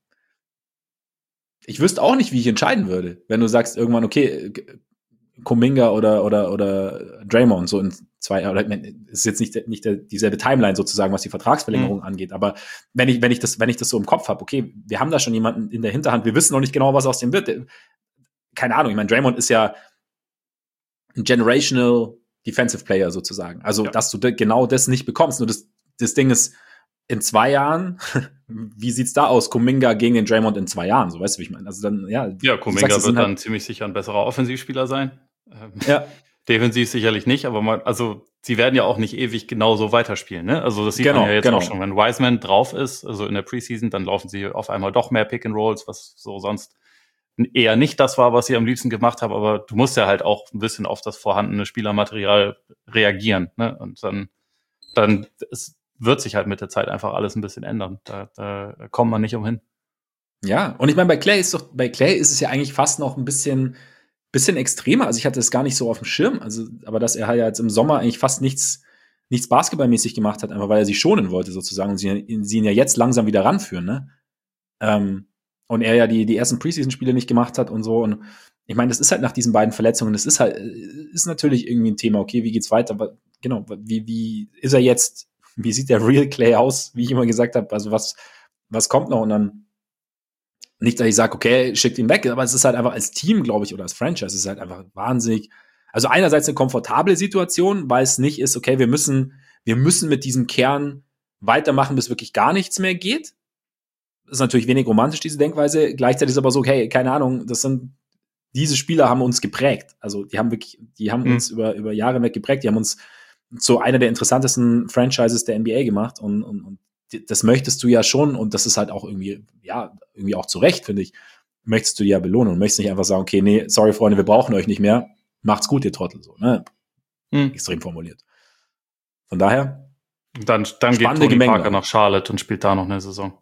ich wüsste auch nicht, wie ich entscheiden würde, wenn du sagst irgendwann, okay, Kuminga oder oder oder Draymond so in zwei, oder ist jetzt nicht nicht der, dieselbe Timeline sozusagen, was die Vertragsverlängerung mhm. angeht, aber wenn ich wenn ich das wenn ich das so im Kopf habe, okay, wir haben da schon jemanden in der Hinterhand, wir wissen noch nicht genau, was aus dem wird. Keine Ahnung, ich meine, Draymond ist ja ein generational Defensive Player sozusagen. Also, ja. dass du de- genau das nicht bekommst. Nur das das Ding ist, in zwei Jahren, wie sieht's da aus? Kuminga gegen den Draymond in zwei Jahren, so weißt du, wie ich meine. Also dann, ja. Ja, Kuminga sagst, wird dann halt ziemlich sicher ein besserer Offensivspieler sein. Ähm, ja. Defensiv sicherlich nicht, aber man, also sie werden ja auch nicht ewig genauso weiterspielen, ne? Also das sieht Genau, man ja jetzt genau. auch schon. Wenn Wiseman drauf ist, also in der Preseason, dann laufen sie auf einmal doch mehr Pick and Rolls, was so sonst eher nicht das war, was sie am liebsten gemacht haben. Aber du musst ja halt auch ein bisschen auf das vorhandene Spielermaterial reagieren, ne? Und dann, dann es wird sich halt mit der Zeit einfach alles ein bisschen ändern. Da, da kommt man nicht umhin. Ja, und ich meine, bei Clay ist doch, bei Clay ist es ja eigentlich fast noch ein bisschen, bisschen extremer. Also ich hatte es gar nicht so auf dem Schirm. Also, aber dass er halt jetzt im Sommer eigentlich fast nichts, nichts basketballmäßig gemacht hat, einfach weil er sie schonen wollte sozusagen und sie, sie ihn ja jetzt langsam wieder ranführen, ne? Ähm, und er ja die, die ersten Preseason-Spiele nicht gemacht hat und so. Und ich meine, das ist halt nach diesen beiden Verletzungen, das ist halt, ist natürlich irgendwie ein Thema. Okay, wie geht's weiter? Aber genau, wie, wie ist er jetzt? Wie sieht der Real Clay aus? Wie ich immer gesagt habe, also was, was kommt noch? Und dann nicht, dass ich sage, okay, schickt ihn weg, aber es ist halt einfach als Team, glaube ich, oder als Franchise, es ist halt einfach wahnsinnig. Also einerseits eine komfortable Situation, weil es nicht ist, okay, wir müssen, wir müssen mit diesem Kern weitermachen, bis wirklich gar nichts mehr geht. Das ist natürlich wenig romantisch, diese Denkweise. Gleichzeitig ist aber so, okay, keine Ahnung, das sind, diese Spieler haben uns geprägt. Also die haben wirklich, die haben mhm. uns über, über Jahre hinweg geprägt, die haben uns zu einer der interessantesten Franchises der N B A gemacht und, und, und das möchtest du ja schon, und das ist halt auch irgendwie, ja, irgendwie auch zu Recht, finde ich, möchtest du ja belohnen und möchtest nicht einfach sagen, okay, nee, sorry, Freunde, wir brauchen euch nicht mehr, macht's gut, ihr Trottel, so, ne? Hm. Extrem formuliert. Von daher. Dann, dann geht Tony Gemenge Parker nach Charlotte und spielt da noch eine Saison.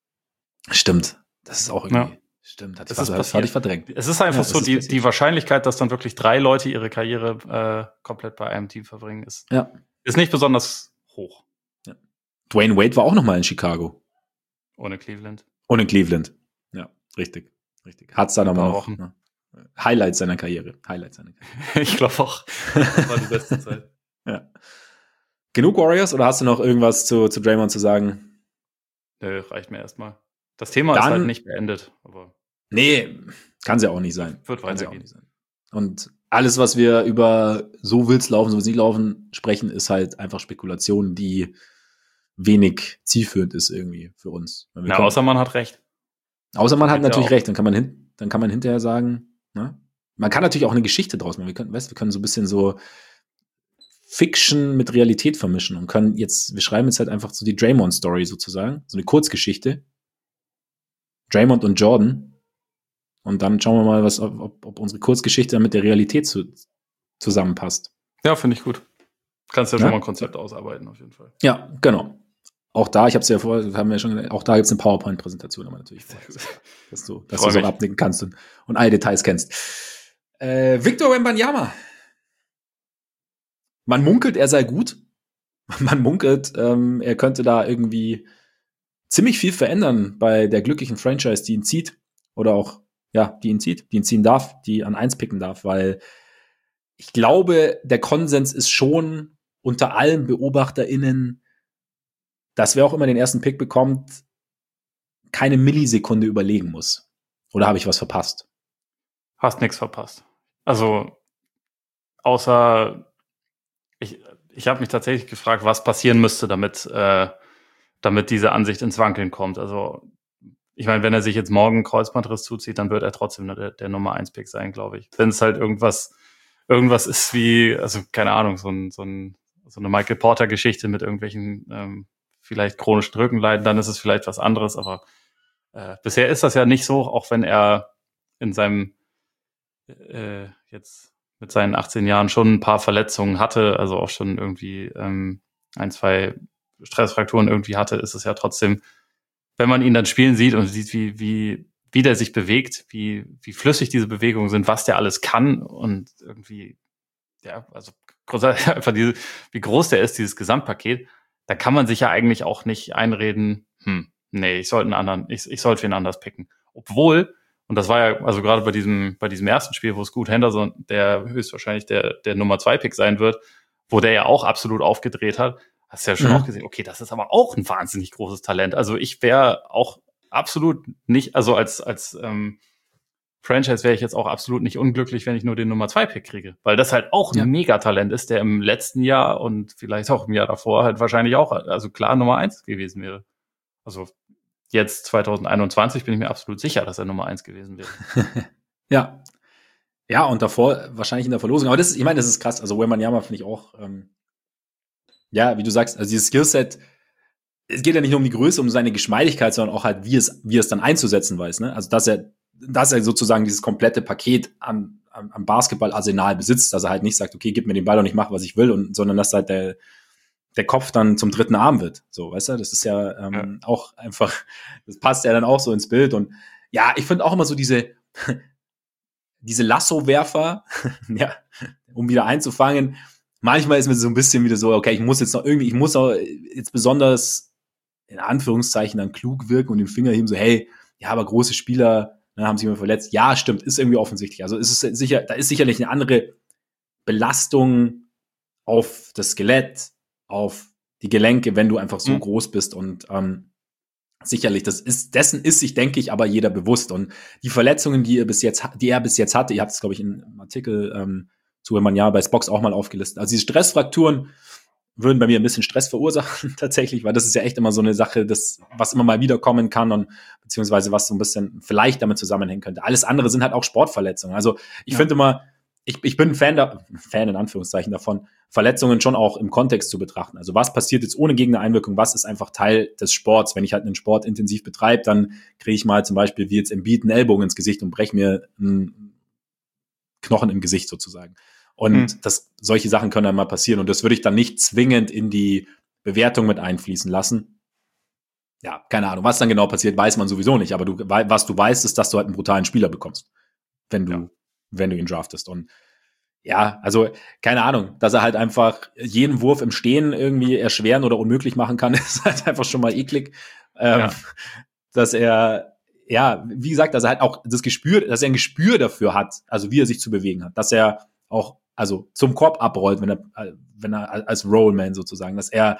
Stimmt. Das ist auch irgendwie, ja. Stimmt, hat, das ich, ist hatte ich verdrängt. Es ist einfach ja, so, ist die, die Wahrscheinlichkeit, dass dann wirklich drei Leute ihre Karriere äh, komplett bei einem Team verbringen, ist, ja. ist nicht besonders hoch. Ja. Dwayne Wade war auch noch mal in Chicago. Ohne Cleveland. Ohne Cleveland. Ja, richtig. richtig. Hat's dann aber noch. Ne? Highlights seiner Karriere. Highlights seiner Karriere. Ich glaube auch. Das war die beste Zeit. Ja. Genug Warriors oder hast du noch irgendwas zu, zu Draymond zu sagen? Nö, reicht mir erstmal. Das Thema dann, ist halt nicht beendet. Aber nee, kann es ja auch nicht sein. Wird kann ja auch nicht sein. Und alles, was wir über so will's laufen, so will's nicht laufen, sprechen, ist halt einfach Spekulation, die wenig zielführend ist irgendwie für uns. Na, können, außer man hat recht. Außer man hat Geht natürlich recht, dann kann man hin, dann kann man hinterher sagen, ne? Man kann natürlich auch eine Geschichte draus machen. Wir können, weißt, wir können so ein bisschen so Fiction mit Realität vermischen und können jetzt, wir schreiben jetzt halt einfach so die Draymond-Story sozusagen, so eine Kurzgeschichte. Draymond und Jordan. Und dann schauen wir mal, was, ob, ob unsere Kurzgeschichte dann mit der Realität zu, zusammenpasst. Ja, finde ich gut. Kannst ja, ja schon mal ein Konzept ausarbeiten, auf jeden Fall. Ja, genau. Auch da, ich habe es ja vorher, haben wir schon, auch da gibt es eine PowerPoint-Präsentation, aber natürlich vorher, dass du, dass du so abnicken kannst und, und alle Details kennst. Äh, Victor Wembanyama. Man munkelt, er sei gut. Man munkelt, ähm, er könnte da irgendwie ziemlich viel verändern bei der glücklichen Franchise, die ihn zieht. Oder auch, ja, die ihn zieht, die ihn ziehen darf, die an eins picken darf, weil ich glaube, der Konsens ist schon unter allen BeobachterInnen, dass wer auch immer den ersten Pick bekommt, keine Millisekunde überlegen muss. Oder habe ich was verpasst? Hast nichts verpasst. Also, außer ich, ich habe mich tatsächlich gefragt, was passieren müsste, damit, äh, damit diese Ansicht ins Wankeln kommt. Also, ich meine, wenn er sich jetzt morgen einen Kreuzbandriss zuzieht, dann wird er trotzdem der, der Nummer eins Pick sein, glaube ich. Wenn es halt irgendwas, irgendwas ist wie, also keine Ahnung, so, ein, so, ein, so eine Michael Porter-Geschichte mit irgendwelchen ähm, vielleicht chronischen Rückenleiden, dann ist es vielleicht was anderes. Aber äh, bisher ist das ja nicht so, auch wenn er in seinem äh, jetzt mit seinen achtzehn Jahren schon ein paar Verletzungen hatte, also auch schon irgendwie ähm, ein, zwei Stressfrakturen irgendwie hatte, ist es ja trotzdem, wenn man ihn dann spielen sieht und sieht, wie, wie, wie der sich bewegt, wie, wie flüssig diese Bewegungen sind, was der alles kann und irgendwie, ja, also einfach diese, wie groß der ist, dieses Gesamtpaket, da kann man sich ja eigentlich auch nicht einreden, hm, nee, ich sollte einen anderen, ich, ich sollte wen anders picken. Obwohl, und das war ja, also gerade bei diesem, bei diesem ersten Spiel, wo Scoot Henderson, der höchstwahrscheinlich der, der Nummer zwei Pick sein wird, wo der ja auch absolut aufgedreht hat, hast du ja schon mhm. auch gesehen, okay, das ist aber auch ein wahnsinnig großes Talent. Also ich wäre auch absolut nicht, also als, als ähm, Franchise wäre ich jetzt auch absolut nicht unglücklich, wenn ich nur den Nummer zwei Pick kriege. Weil das halt auch ein ja. Megatalent ist, der im letzten Jahr und vielleicht auch im Jahr davor halt wahrscheinlich auch, also klar Nummer eins gewesen wäre. Also jetzt zwanzig einundzwanzig bin ich mir absolut sicher, dass er Nummer eins gewesen wäre. ja. Ja, und davor wahrscheinlich in der Verlosung. Aber das ist, ich meine, das ist krass. Also Wembanyama finde ich auch, ähm, Ja, wie du sagst, also dieses Skillset, es geht ja nicht nur um die Größe, um seine Geschmeidigkeit, sondern auch halt, wie es, wie es dann einzusetzen weiß, ne? Also, dass er, dass er sozusagen dieses komplette Paket an, an, an Basketballarsenal besitzt, dass er halt nicht sagt, okay, gib mir den Ball und ich mache, was ich will, und, sondern dass halt der, der Kopf dann zum dritten Arm wird. So, weißt du, das ist ja, ähm, ja. auch einfach, das passt ja dann auch so ins Bild. Und ja, ich finde auch immer so diese, diese Lasso-Werfer, ja, um wieder einzufangen. Manchmal ist mir so ein bisschen wieder so, okay, ich muss jetzt noch irgendwie, ich muss auch jetzt besonders in Anführungszeichen dann klug wirken und den Finger heben, so, hey, ja, aber große Spieler, ne, haben sich immer verletzt. Ja, stimmt, ist irgendwie offensichtlich. Also ist es sicher, da ist sicherlich eine andere Belastung auf das Skelett, auf die Gelenke, wenn du einfach so mhm. groß bist, und ähm, sicherlich, das ist, dessen ist sich, denke ich, aber jeder bewusst. Und die Verletzungen, die er bis jetzt, die er bis jetzt hatte, ihr habt es, glaube ich, in einem Artikel ähm, zu Emmanuel bei Spox auch mal aufgelistet. Also diese Stressfrakturen würden bei mir ein bisschen Stress verursachen, tatsächlich, weil das ist ja echt immer so eine Sache, das, was immer mal wiederkommen kann, und beziehungsweise was so ein bisschen vielleicht damit zusammenhängen könnte. Alles andere sind halt auch Sportverletzungen. Also ich ja. finde immer, ich, ich bin ein Fan, da, Fan in Anführungszeichen davon, Verletzungen schon auch im Kontext zu betrachten. Also was passiert jetzt ohne Gegnereinwirkung, was ist einfach Teil des Sports? Wenn ich halt einen Sport intensiv betreibe, dann kriege ich mal zum Beispiel wie jetzt Embiid einen Ellbogen ins Gesicht und breche mir einen Knochen im Gesicht sozusagen. Und hm. das, solche Sachen können dann mal passieren. Und das würde ich dann nicht zwingend in die Bewertung mit einfließen lassen. Ja, keine Ahnung. Was dann genau passiert, weiß man sowieso nicht. Aber du, was du weißt, ist, dass du halt einen brutalen Spieler bekommst, wenn du, ja. wenn du ihn draftest. Und ja, also keine Ahnung, dass er halt einfach jeden Wurf im Stehen irgendwie erschweren oder unmöglich machen kann, ist halt einfach schon mal eklig. Ähm, ja. Dass er, ja, wie gesagt, dass er halt auch das Gespür, dass er ein Gespür dafür hat, also wie er sich zu bewegen hat, dass er auch, also zum Korb abrollt, wenn er, wenn er als Rollman sozusagen, dass er,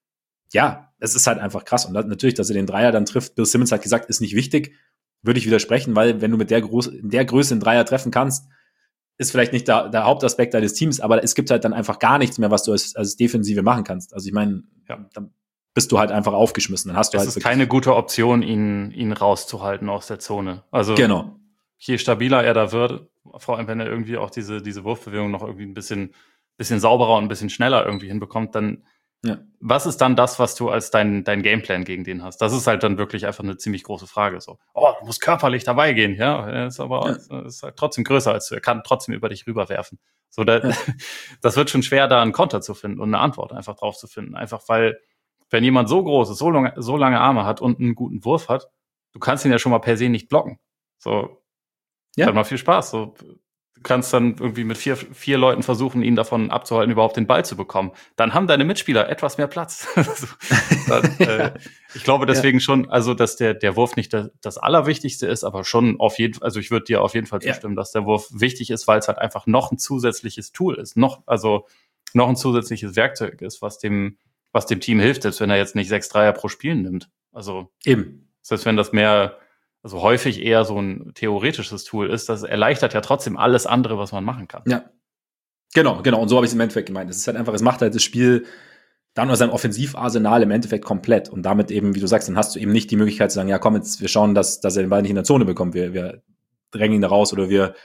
ja, es ist halt einfach krass. Und das, natürlich, dass er den Dreier dann trifft, Bill Simmons hat gesagt, ist nicht wichtig, würde ich widersprechen, weil wenn du mit der Größe, in der Größe einen Dreier treffen kannst, ist vielleicht nicht der, der Hauptaspekt deines Teams, aber es gibt halt dann einfach gar nichts mehr, was du als, als Defensive machen kannst. Also ich meine, ja, dann bist du halt einfach aufgeschmissen. Dann hast du es halt ist keine gute Option, ihn, ihn rauszuhalten aus der Zone. Also genau. Je stabiler er da wird, vor allem wenn er irgendwie auch diese, diese Wurfbewegung noch irgendwie ein bisschen, bisschen sauberer und ein bisschen schneller irgendwie hinbekommt, dann ja. Was ist dann das, was du als dein, dein Gameplan gegen den hast? Das ist halt dann wirklich einfach eine ziemlich große Frage. So, oh, du musst körperlich dabei gehen, ja. Er ist aber ja. ist halt trotzdem größer als du. Er kann trotzdem über dich rüberwerfen. So, da, ja. Das wird schon schwer, da einen Konter zu finden und eine Antwort einfach drauf zu finden. Einfach weil, wenn jemand so groß ist, so lange, so lange Arme hat und einen guten Wurf hat, du kannst ihn ja schon mal per se nicht blocken. So, ja. Hat mal viel Spaß. So, du kannst dann irgendwie mit vier, vier Leuten versuchen, ihn davon abzuhalten, überhaupt den Ball zu bekommen. Dann haben deine Mitspieler etwas mehr Platz. so, dann, äh, ich glaube deswegen ja. schon, also dass der der Wurf nicht das, das Allerwichtigste ist, aber schon auf jeden Fall, also ich würde dir auf jeden Fall zustimmen, ja. dass der Wurf wichtig ist, weil es halt einfach noch ein zusätzliches Tool ist, noch also noch ein zusätzliches Werkzeug ist, was dem was dem Team hilft, selbst wenn er jetzt nicht sechs Dreier pro Spiel nimmt. Also eben, selbst wenn das mehr also häufig eher so ein theoretisches Tool ist, das erleichtert ja trotzdem alles andere, was man machen kann. Ja, genau, genau. Und so habe ich es im Endeffekt gemeint. Es ist halt einfach, es macht halt das Spiel dann nur sein Offensivarsenal im Endeffekt komplett. Und damit eben, wie du sagst, dann hast du eben nicht die Möglichkeit zu sagen, ja komm, jetzt wir schauen, dass, dass er den Ball nicht in der Zone bekommt. Wir, wir drängen ihn da raus oder wir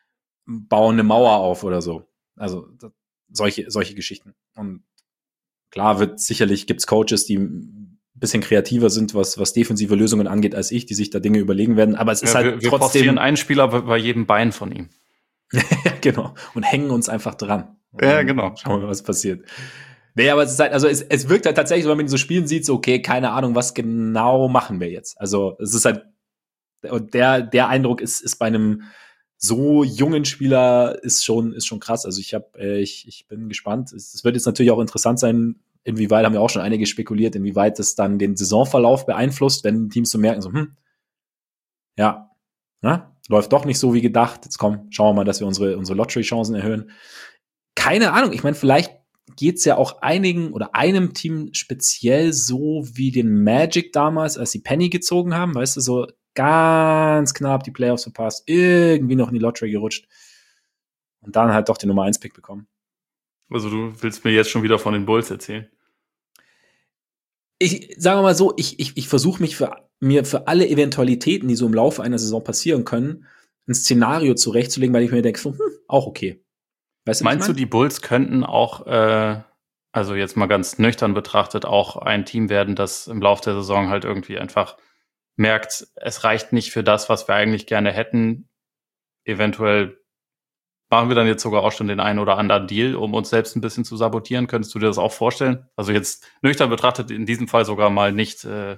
bauen eine Mauer auf oder so. Also solche, solche Geschichten. Und klar wird sicherlich, gibt's Coaches, die bisschen kreativer sind, was, was defensive Lösungen angeht, als ich, die sich da Dinge überlegen werden. Aber es ist ja, halt wir, trotzdem... Wir einen Spieler bei jedem Bein von ihm. Genau. Und hängen uns einfach dran. Ja, genau. Schauen wir mal, was passiert. Nee, aber es ist halt, also es, es wirkt halt tatsächlich, wenn man ihn so spielen sieht, so, okay, keine Ahnung, was genau machen wir jetzt? Also es ist halt, und der, der Eindruck ist, ist bei einem so jungen Spieler ist schon, ist schon krass. Also ich habe, äh, ich, ich bin gespannt. Es, es wird jetzt natürlich auch interessant sein, inwieweit, haben ja auch schon einige spekuliert, inwieweit das dann den Saisonverlauf beeinflusst, wenn Teams so merken, so, hm, ja, na, läuft doch nicht so wie gedacht. Jetzt komm, schauen wir mal, dass wir unsere, unsere Lottery-Chancen erhöhen. Keine Ahnung, ich meine, vielleicht geht's ja auch einigen oder einem Team speziell so wie den Magic damals, als sie Penny gezogen haben, weißt du, so ganz knapp die Playoffs verpasst, irgendwie noch in die Lottery gerutscht und dann halt doch den Nummer eins Pick bekommen. Also du willst mir jetzt schon wieder von den Bulls erzählen? Ich sage mal so, ich, ich, ich versuche mich für, mir für alle Eventualitäten, die so im Laufe einer Saison passieren können, ein Szenario zurechtzulegen, weil ich mir denke, so, hm, auch okay. Weißt du, Meinst du, die Bulls könnten auch äh, also jetzt mal ganz nüchtern betrachtet, auch ein Team werden, das im Laufe der Saison halt irgendwie einfach merkt, es reicht nicht für das, was wir eigentlich gerne hätten. Eventuell machen wir dann jetzt sogar auch schon den einen oder anderen Deal, um uns selbst ein bisschen zu sabotieren. Könntest du dir das auch vorstellen? Also jetzt nüchtern betrachtet in diesem Fall sogar mal nicht äh,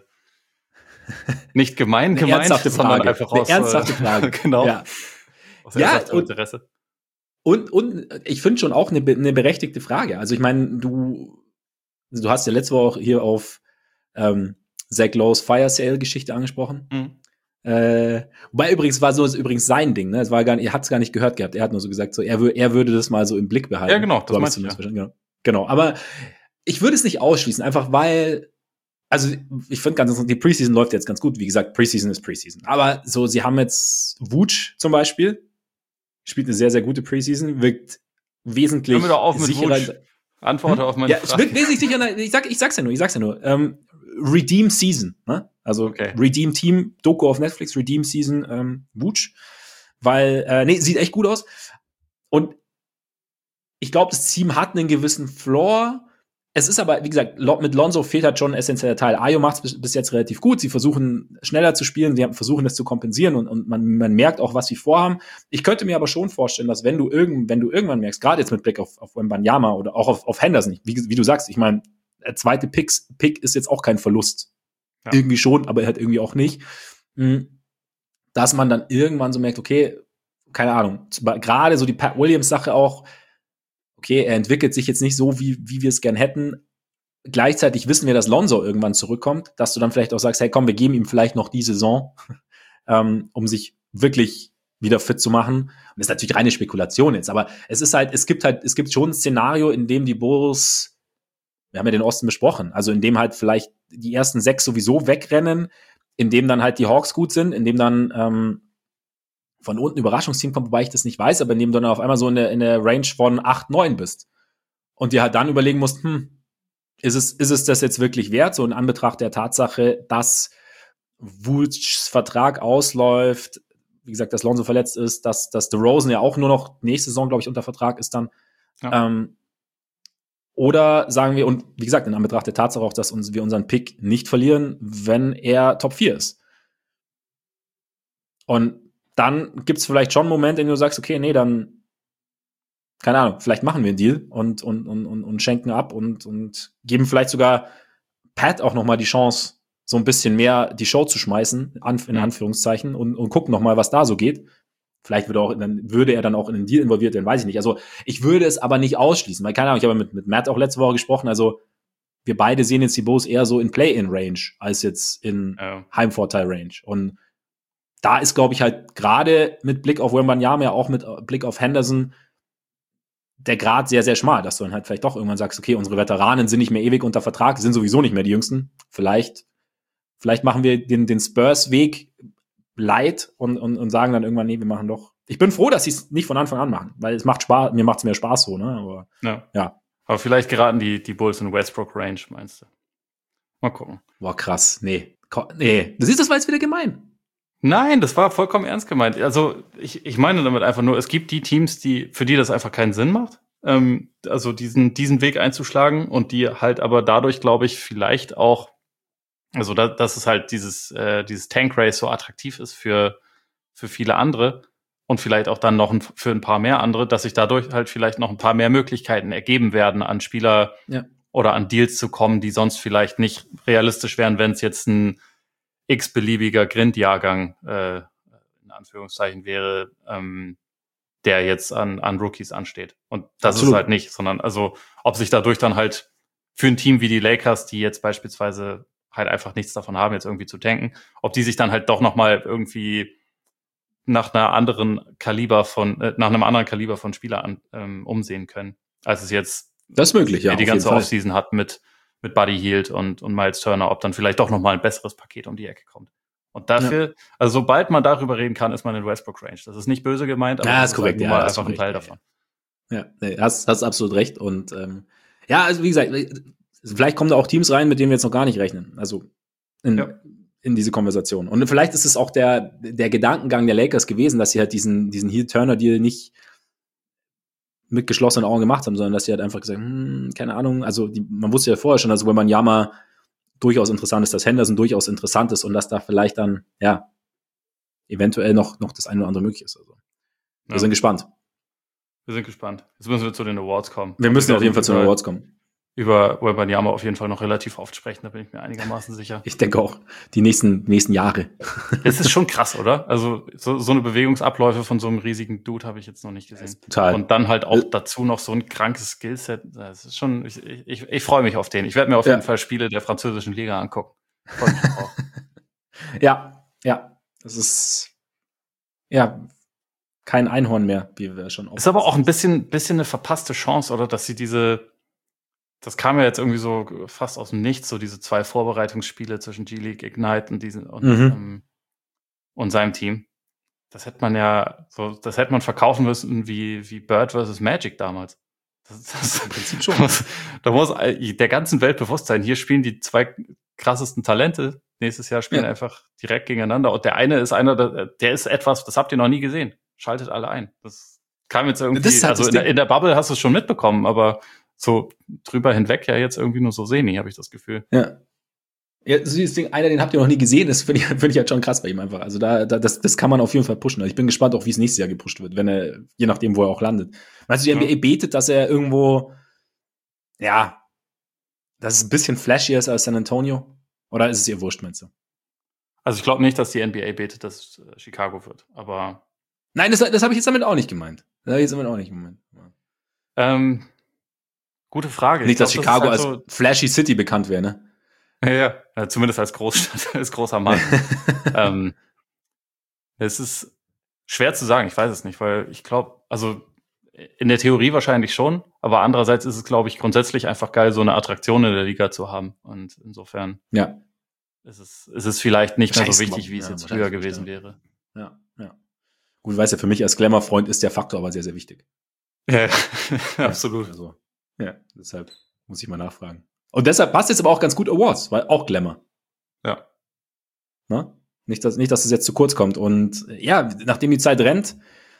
nicht gemein Eine gemeint, ernsthafte sondern Frage. einfach Eine aus ernsthafte äh, Frage. genau Ja, aus ja ernsthaftem und, Interesse. und, und ich finde schon auch eine, be- eine berechtigte Frage. Also ich meine, du, du hast ja letzte Woche auch hier auf ähm, Zach Lowe's Fire Sale Geschichte angesprochen. Mhm. Äh, wobei übrigens war so ist übrigens sein Ding, ne? Es war gar nicht, er hat es gar nicht gehört gehabt. Er hat nur so gesagt, so er, wür, er würde das mal so im Blick behalten. Ja, genau, das so habe ich meinte ich zumindest ja. verstanden. Genau. Genau. Aber ich würde es nicht ausschließen, einfach weil, also ich finde ganz interessant, die Preseason läuft jetzt ganz gut. Wie gesagt, Preseason ist Preseason. Aber so, sie haben jetzt Vooch zum Beispiel, spielt eine sehr, sehr gute Preseason, wirkt wesentlich Hör mir doch auf mit sicherer. Wutsch. Antworte Hm? auf meine Ja, es Frage. wirkt wesentlich sicherer. Ich, sag, ich sag's ja nur, ich sag's ja nur. Ähm, Redeem Season, ne? Also Okay. Redeem Team, Doku auf Netflix, Redeem Season, ähm, Vooch. Weil, äh, nee, sieht echt gut aus. Und ich glaube, das Team hat einen gewissen Floor. Es ist aber, wie gesagt, mit Lonzo fehlt halt schon ein essentieller Teil. Ayo macht es bis, bis jetzt relativ gut. Sie versuchen schneller zu spielen, sie versuchen das zu kompensieren und, und man, man merkt auch, was sie vorhaben. Ich könnte mir aber schon vorstellen, dass wenn du, irgend, wenn du irgendwann merkst, gerade jetzt mit Blick auf, auf Wembanyama oder auch auf, auf Henderson, wie, wie du sagst, ich meine, der zweite Picks, Pick ist jetzt auch kein Verlust. Ja. Irgendwie schon, aber halt irgendwie auch nicht. Dass man dann irgendwann so merkt, okay, keine Ahnung, gerade so die Pat Williams-Sache auch, okay, er entwickelt sich jetzt nicht so, wie, wie wir es gern hätten. Gleichzeitig wissen wir, dass Lonzo irgendwann zurückkommt, dass du dann vielleicht auch sagst, hey, komm, wir geben ihm vielleicht noch die Saison, ähm, um sich wirklich wieder fit zu machen. Und das ist natürlich reine Spekulation jetzt, aber es ist halt, es gibt halt, es gibt schon ein Szenario, in dem die Bulls, wir haben ja den Osten besprochen, also in dem halt vielleicht die ersten sechs sowieso wegrennen, in dem dann halt die Hawks gut sind, in dem dann ähm, von unten ein Überraschungsteam kommt, wobei ich das nicht weiß, aber in dem du dann auf einmal so in der, in der Range von acht, neun bist. Und dir halt dann überlegen musst, hm, ist es, ist es das jetzt wirklich wert? So in Anbetracht der Tatsache, dass Voochs Vertrag ausläuft, wie gesagt, dass Lonzo verletzt ist, dass, dass DeRozan ja auch nur noch nächste Saison, glaube ich, unter Vertrag ist dann. Ja. Ähm, oder sagen wir, und wie gesagt, in Anbetracht der Tatsache auch, dass uns, wir unseren Pick nicht verlieren, wenn er Top vier ist. Und dann gibt es vielleicht schon einen Moment, in dem du sagst, okay, nee, dann, keine Ahnung, vielleicht machen wir einen Deal und, und, und, und schenken ab und, und geben vielleicht sogar Pat auch noch mal die Chance, so ein bisschen mehr die Show zu schmeißen, in Anführungszeichen, und, und gucken noch mal, was da so geht. Vielleicht würde, auch, dann würde er dann auch in den Deal involviert werden, weiß ich nicht. Also ich würde es aber nicht ausschließen, weil keine Ahnung, ich habe mit, mit Matt auch letzte Woche gesprochen, also wir beide sehen jetzt die Bulls eher so in Play-in-Range als jetzt in ja. Heimvorteil-Range. Und da ist, glaube ich, halt gerade mit Blick auf Wembanyama, auch mit Blick auf Henderson, der Grad sehr, sehr schmal, dass du dann halt vielleicht doch irgendwann sagst, okay, unsere Veteranen sind nicht mehr ewig unter Vertrag, sind sowieso nicht mehr die Jüngsten. Vielleicht, vielleicht machen wir den, den Spurs-Weg light und, und, und sagen dann irgendwann, nee, wir machen doch. Ich bin froh, dass sie es nicht von Anfang an machen, weil es macht Spaß, mir macht es mehr Spaß so, ne? Aber ja. ja. Aber vielleicht geraten die, die Bulls in Westbrook-Range, meinst du? Mal gucken. Boah, krass. Nee. Nee. Du siehst, das war jetzt wieder gemein. Nein, das war vollkommen ernst gemeint. Also ich, ich meine damit einfach nur, es gibt die Teams, die für die das einfach keinen Sinn macht, ähm, also diesen diesen Weg einzuschlagen und die halt aber dadurch, glaube ich, vielleicht auch, also da, dass es halt dieses äh, dieses Tank Race so attraktiv ist für für viele andere und vielleicht auch dann noch ein, für ein paar mehr andere, dass sich dadurch halt vielleicht noch ein paar mehr Möglichkeiten ergeben werden, an Spieler ja. oder an Deals zu kommen, die sonst vielleicht nicht realistisch wären, wenn es jetzt ein x-beliebiger Grind-Jahrgang, äh, in Anführungszeichen, wäre, ähm, der jetzt an, an Rookies ansteht. Und das Absolut. Ist halt nicht, sondern also, ob sich dadurch dann halt für ein Team wie die Lakers, die jetzt beispielsweise halt einfach nichts davon haben, jetzt irgendwie zu tanken, ob die sich dann halt doch nochmal irgendwie nach einer anderen Kaliber von, äh, nach einem anderen Kaliber von Spielern ähm, umsehen können, als es jetzt das ist möglich, ja, die ganze Offseason hat mit mit Buddy Hield und, und Miles Turner, ob dann vielleicht doch nochmal ein besseres Paket um die Ecke kommt. Und dafür, ja. also sobald man darüber reden kann, ist man in Westbrook Range. Das ist nicht böse gemeint, aber ja, das ist korrekt, halt ja, mal einfach ein recht, Teil ja. davon. Ja, nee, hast, hast absolut recht. Und ähm, ja, also wie gesagt, vielleicht kommen da auch Teams rein, mit denen wir jetzt noch gar nicht rechnen. Also in, ja. in diese Konversation. Und vielleicht ist es auch der, der Gedankengang der Lakers gewesen, dass sie halt diesen, diesen Hield-Turner-Deal nicht mit geschlossenen Augen gemacht haben, sondern dass sie halt einfach gesagt, hm, keine Ahnung, also die, man wusste ja vorher schon, dass Wembanyama durchaus interessant ist, dass Henderson durchaus interessant ist und dass da vielleicht dann, ja, eventuell noch, noch das eine oder andere möglich ist. Also, wir ja. sind gespannt. Wir sind gespannt. Jetzt müssen wir zu den Awards kommen. Wir müssen wir auf jeden Fall zu den Awards kommen. Über Wembanyama auf jeden Fall noch relativ oft sprechen, da bin ich mir einigermaßen sicher. Ich denke auch, die nächsten, nächsten Jahre. Das ist schon krass, oder? Also so, so eine Bewegungsabläufe von so einem riesigen Dude habe ich jetzt noch nicht gesehen. Total. Und dann halt auch dazu noch so ein krankes Skillset. Das ist schon, ich, ich, ich freue mich auf den. Ich werde mir auf ja. jeden Fall Spiele der französischen Liga angucken. Freue mich drauf. Ja, ja. Das ist, ja, kein Einhorn mehr, wie wir schon auch. Ist aber auch ein bisschen, bisschen eine verpasste Chance, oder? Dass sie diese, das kam ja jetzt irgendwie so fast aus dem Nichts, so diese zwei Vorbereitungsspiele zwischen G-League, Ignite und diesen und, mhm. ähm, und seinem Team. Das hätte man ja, so, das hätte man verkaufen müssen wie, wie Bird versus Magic damals. Das, das, Im Prinzip schon. Da muss, da muss der ganzen Welt bewusst sein, hier spielen die zwei krassesten Talente nächstes Jahr, spielen ja. einfach direkt gegeneinander. Und der eine ist einer, der, der ist etwas, das habt ihr noch nie gesehen. Schaltet alle ein. Das kam jetzt irgendwie, halt also in der, in der Bubble hast du es schon mitbekommen, aber so drüber hinweg ja jetzt irgendwie nur so semi, habe ich das Gefühl. Ja. Ja, so dieses Ding, einer, den habt ihr noch nie gesehen, das finde ich, find ich halt schon krass bei ihm einfach. Also da, da das, das kann man auf jeden Fall pushen. Also ich bin gespannt auch, wie es nächstes Jahr gepusht wird, wenn er, je nachdem, wo er auch landet. Meinst du, die ja. N B A betet, dass er irgendwo, ja, dass es ein bisschen flashier ist als San Antonio? Oder ist es ihr wurscht, meinst du? Also ich glaube nicht, dass die N B A betet, dass äh, Chicago wird, aber nein, das, das habe ich jetzt damit auch nicht gemeint. Das habe ich jetzt damit auch nicht gemeint. Ähm, gute Frage. Nicht, dass glaub, Chicago das halt als so Flashy City bekannt wäre, ne? Ja, ja, zumindest als Großstadt, als großer Mann. ähm, es ist schwer zu sagen, ich weiß es nicht, weil ich glaube, also in der Theorie wahrscheinlich schon, aber andererseits ist es, glaube ich, grundsätzlich einfach geil, so eine Attraktion in der Liga zu haben. Und insofern ja. ist es, ist es vielleicht nicht mehr so wichtig, wie es ja, jetzt früher gewesen ja. wäre. Ja, ja. Gut, weißt ja, für mich als Glamour-Freund ist der Faktor aber sehr, sehr wichtig. Ja, absolut. Also, ja, deshalb muss ich mal nachfragen. Und deshalb passt jetzt aber auch ganz gut Awards, weil auch Glamour. Ja. Na? Nicht, dass, nicht, dass es jetzt zu kurz kommt. Und ja, nachdem die Zeit rennt,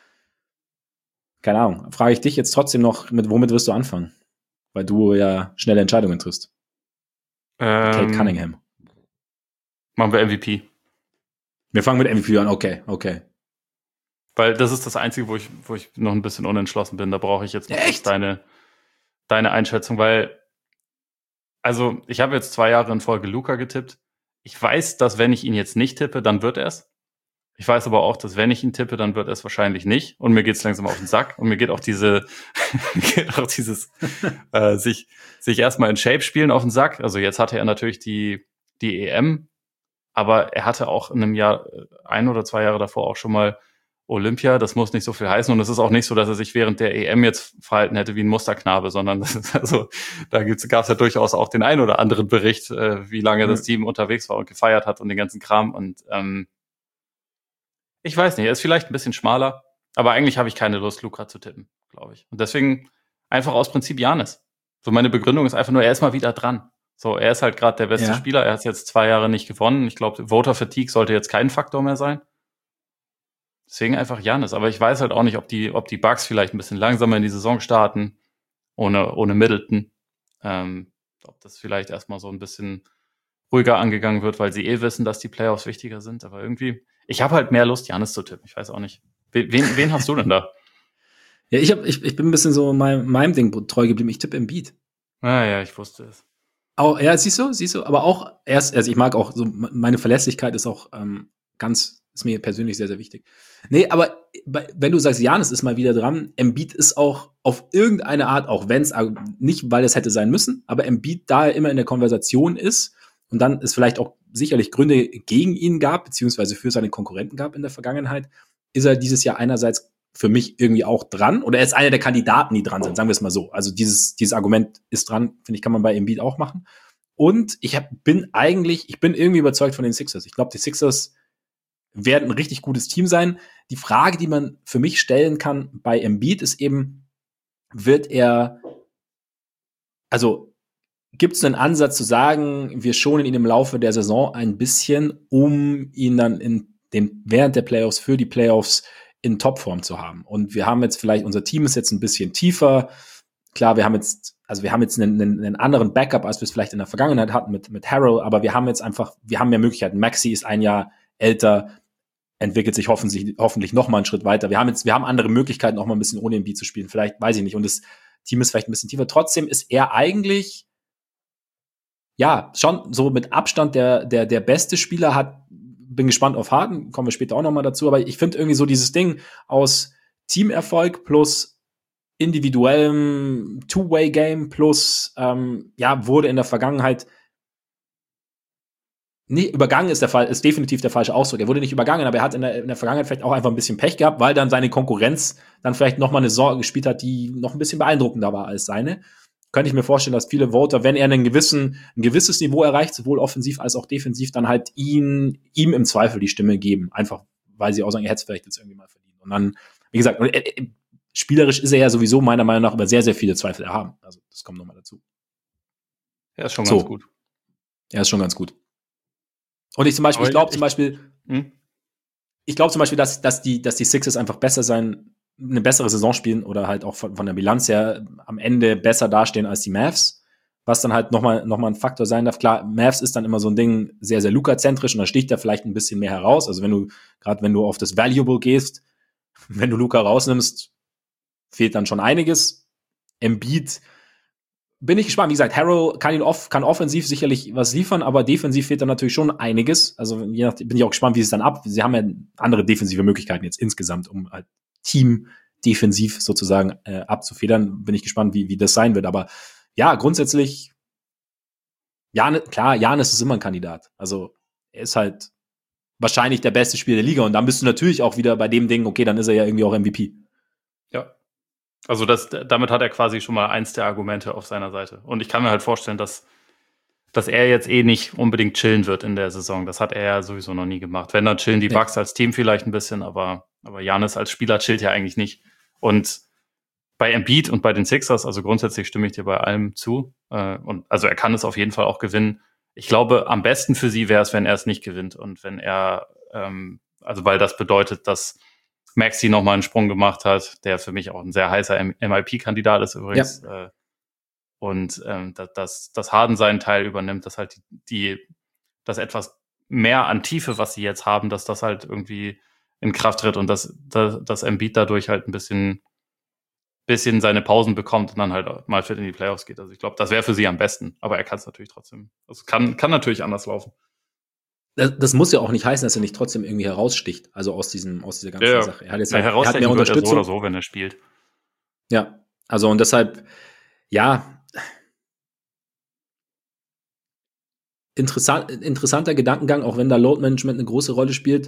keine Ahnung, frage ich dich jetzt trotzdem noch, mit womit wirst du anfangen? Weil du ja schnelle Entscheidungen triffst. Ähm, Kate Cunningham. Machen wir M V P. Wir fangen mit M V P an, okay, okay. Weil das ist das Einzige, wo ich, wo ich noch ein bisschen unentschlossen bin. Da brauche ich jetzt noch Echt? deine, deine Einschätzung, weil, also ich habe jetzt zwei Jahre in Folge Luka getippt. Ich weiß, dass wenn ich ihn jetzt nicht tippe, dann wird er es. Ich weiß aber auch, dass wenn ich ihn tippe, dann wird er es wahrscheinlich nicht. Und mir geht's langsam auf den Sack. Und mir geht auch diese, geht auch dieses äh, sich, sich erstmal in Shape spielen auf den Sack. Also jetzt hatte er natürlich die, die E M, aber er hatte auch in einem Jahr, ein oder zwei Jahre davor auch schon mal Olympia, das muss nicht so viel heißen und es ist auch nicht so, dass er sich während der E M jetzt verhalten hätte wie ein Musterknabe, sondern das ist also, da gab es ja durchaus auch den einen oder anderen Bericht, äh, wie lange mhm. das Team unterwegs war und gefeiert hat und den ganzen Kram und ähm, ich weiß nicht, er ist vielleicht ein bisschen schmaler, aber eigentlich habe ich keine Lust, Luka zu tippen, glaube ich. Und deswegen einfach aus Prinzip Giannis. So meine Begründung ist einfach nur, er ist mal wieder dran. So, er ist halt gerade der beste ja. Spieler, er hat jetzt zwei Jahre nicht gewonnen. Ich glaube, Voter Fatigue sollte jetzt kein Faktor mehr sein. Deswegen einfach Giannis. Aber ich weiß halt auch nicht, ob die, ob die Bucks vielleicht ein bisschen langsamer in die Saison starten, ohne, ohne Middleton. Ähm, ob das vielleicht erstmal so ein bisschen ruhiger angegangen wird, weil sie eh wissen, dass die Playoffs wichtiger sind. Aber irgendwie, ich habe halt mehr Lust, Giannis zu tippen. Ich weiß auch nicht. Wen, wen hast du denn da? Ja, ich, hab, ich, ich bin ein bisschen so meinem, meinem Ding treu geblieben. Ich tippe Embiid. Ah ja, ich wusste es. Auch, ja, siehst du, siehst du, aber auch erst, also ich mag auch so, meine Verlässlichkeit ist auch ähm, ganz, ist mir persönlich sehr, sehr wichtig. Nee, aber wenn du sagst, Giannis ist mal wieder dran, Embiid ist auch auf irgendeine Art, auch wenn es nicht, weil es hätte sein müssen, aber Embiid, da er immer in der Konversation ist und dann es vielleicht auch sicherlich Gründe gegen ihn gab, beziehungsweise für seine Konkurrenten gab in der Vergangenheit, ist er dieses Jahr einerseits für mich irgendwie auch dran, oder er ist einer der Kandidaten, die dran sind, sagen wir es mal so. Also dieses, dieses Argument ist dran, finde ich, kann man bei Embiid auch machen. Und ich hab, bin eigentlich, ich bin irgendwie überzeugt von den Sixers. Ich glaube, die Sixers werden ein richtig gutes Team sein. Die Frage, die man für mich stellen kann bei Embiid, ist eben, wird er, also gibt es einen Ansatz zu sagen, wir schonen ihn im Laufe der Saison ein bisschen, um ihn dann in den, während der Playoffs, für die Playoffs in Topform zu haben. Und wir haben jetzt vielleicht, unser Team ist jetzt ein bisschen tiefer. Klar, wir haben jetzt, also wir haben jetzt einen, einen, einen anderen Backup, als wir es vielleicht in der Vergangenheit hatten mit, mit Harrell, aber wir haben jetzt einfach, wir haben mehr Möglichkeiten. Maxi ist ein Jahr älter, entwickelt sich hoffentlich, hoffentlich noch mal einen Schritt weiter. Wir haben jetzt, wir haben andere Möglichkeiten, auch mal ein bisschen ohne Embiid zu spielen. Vielleicht, weiß ich nicht. Und das Team ist vielleicht ein bisschen tiefer. Trotzdem ist er eigentlich, ja, schon so mit Abstand der, der, der beste Spieler. Hat, bin gespannt auf Harden, kommen wir später auch noch mal dazu. Aber ich finde irgendwie so dieses Ding aus Teamerfolg plus individuellem Two-Way-Game plus, ähm, ja, wurde in der Vergangenheit Nee, übergangen ist der Fall, ist definitiv der falsche Ausdruck. Er wurde nicht übergangen, aber er hat in der, in der Vergangenheit vielleicht auch einfach ein bisschen Pech gehabt, weil dann seine Konkurrenz dann vielleicht noch mal eine Sorge gespielt hat, die noch ein bisschen beeindruckender war als seine. Könnte ich mir vorstellen, dass viele Voter, wenn er einen gewissen, ein gewisses Niveau erreicht, sowohl offensiv als auch defensiv, dann halt ihn, ihm im Zweifel die Stimme geben. Einfach, weil sie auch sagen, er hätte es vielleicht jetzt irgendwie mal verdient. Und dann, wie gesagt, äh, spielerisch ist er ja sowieso meiner Meinung nach über sehr, sehr viele Zweifel erhaben. Also, das kommt nochmal dazu. Er ist schon ganz so. gut. Er ist schon ganz gut. Und ich zum Beispiel, Aber ich glaube zum Beispiel, hm? ich glaube zum Beispiel, dass, dass die, dass die Sixers einfach besser sein, eine bessere Saison spielen oder halt auch von, von der Bilanz her am Ende besser dastehen als die Mavs, was dann halt nochmal, noch mal ein Faktor sein darf. Klar, Mavs ist dann immer so ein Ding sehr, sehr Luka-zentrisch und da sticht er vielleicht ein bisschen mehr heraus. Also wenn du, gerade wenn du auf das Valuable gehst, wenn du Luka rausnimmst, fehlt dann schon einiges. Embiid, bin ich gespannt. Wie gesagt, Harrell kann ihn off, kann offensiv sicherlich was liefern, aber defensiv fehlt dann natürlich schon einiges. Also je nach, bin ich auch gespannt, wie es dann ab. Sie haben ja andere defensive Möglichkeiten jetzt insgesamt, um halt Team defensiv sozusagen äh, abzufedern. Bin ich gespannt, wie, wie das sein wird. Aber ja, grundsätzlich, Jan, klar, Giannis ist immer ein Kandidat. Also er ist halt wahrscheinlich der beste Spieler der Liga. Und dann bist du natürlich auch wieder bei dem Ding, okay, dann ist er ja irgendwie auch M V P. Ja. Also das, damit hat er quasi schon mal eins der Argumente auf seiner Seite. Und ich kann mir halt vorstellen, dass, dass er jetzt eh nicht unbedingt chillen wird in der Saison. Das hat er ja sowieso noch nie gemacht. Wenn, dann chillen die Bucks als Team vielleicht ein bisschen, aber, aber Giannis als Spieler chillt ja eigentlich nicht. Und bei Embiid und bei den Sixers, also grundsätzlich stimme ich dir bei allem zu. Und also er kann es auf jeden Fall auch gewinnen. Ich glaube, am besten für sie wäre es, wenn er es nicht gewinnt. Und wenn er, ähm, also weil das bedeutet, dass Maxi nochmal einen Sprung gemacht hat, der für mich auch ein sehr heißer M I P-Kandidat ist übrigens. Ja. Und ähm, dass, dass Harden seinen Teil übernimmt, dass halt die, die, das etwas mehr an Tiefe, was sie jetzt haben, dass das halt irgendwie in Kraft tritt und dass, dass, dass Embiid dadurch halt ein bisschen, bisschen seine Pausen bekommt und dann halt mal fit in die Playoffs geht. Also ich glaube, das wäre für sie am besten. Aber er kann es natürlich trotzdem. Es kann, kann natürlich anders laufen. Das, das muss ja auch nicht heißen, dass er nicht trotzdem irgendwie heraussticht, also aus diesem, aus dieser ganzen ja, Sache. Er hat jetzt halt, er hat mehr Unterstützung. So oder so, wenn er spielt. Ja, also und deshalb, ja, interessant, interessanter Gedankengang, auch wenn da Load Management eine große Rolle spielt.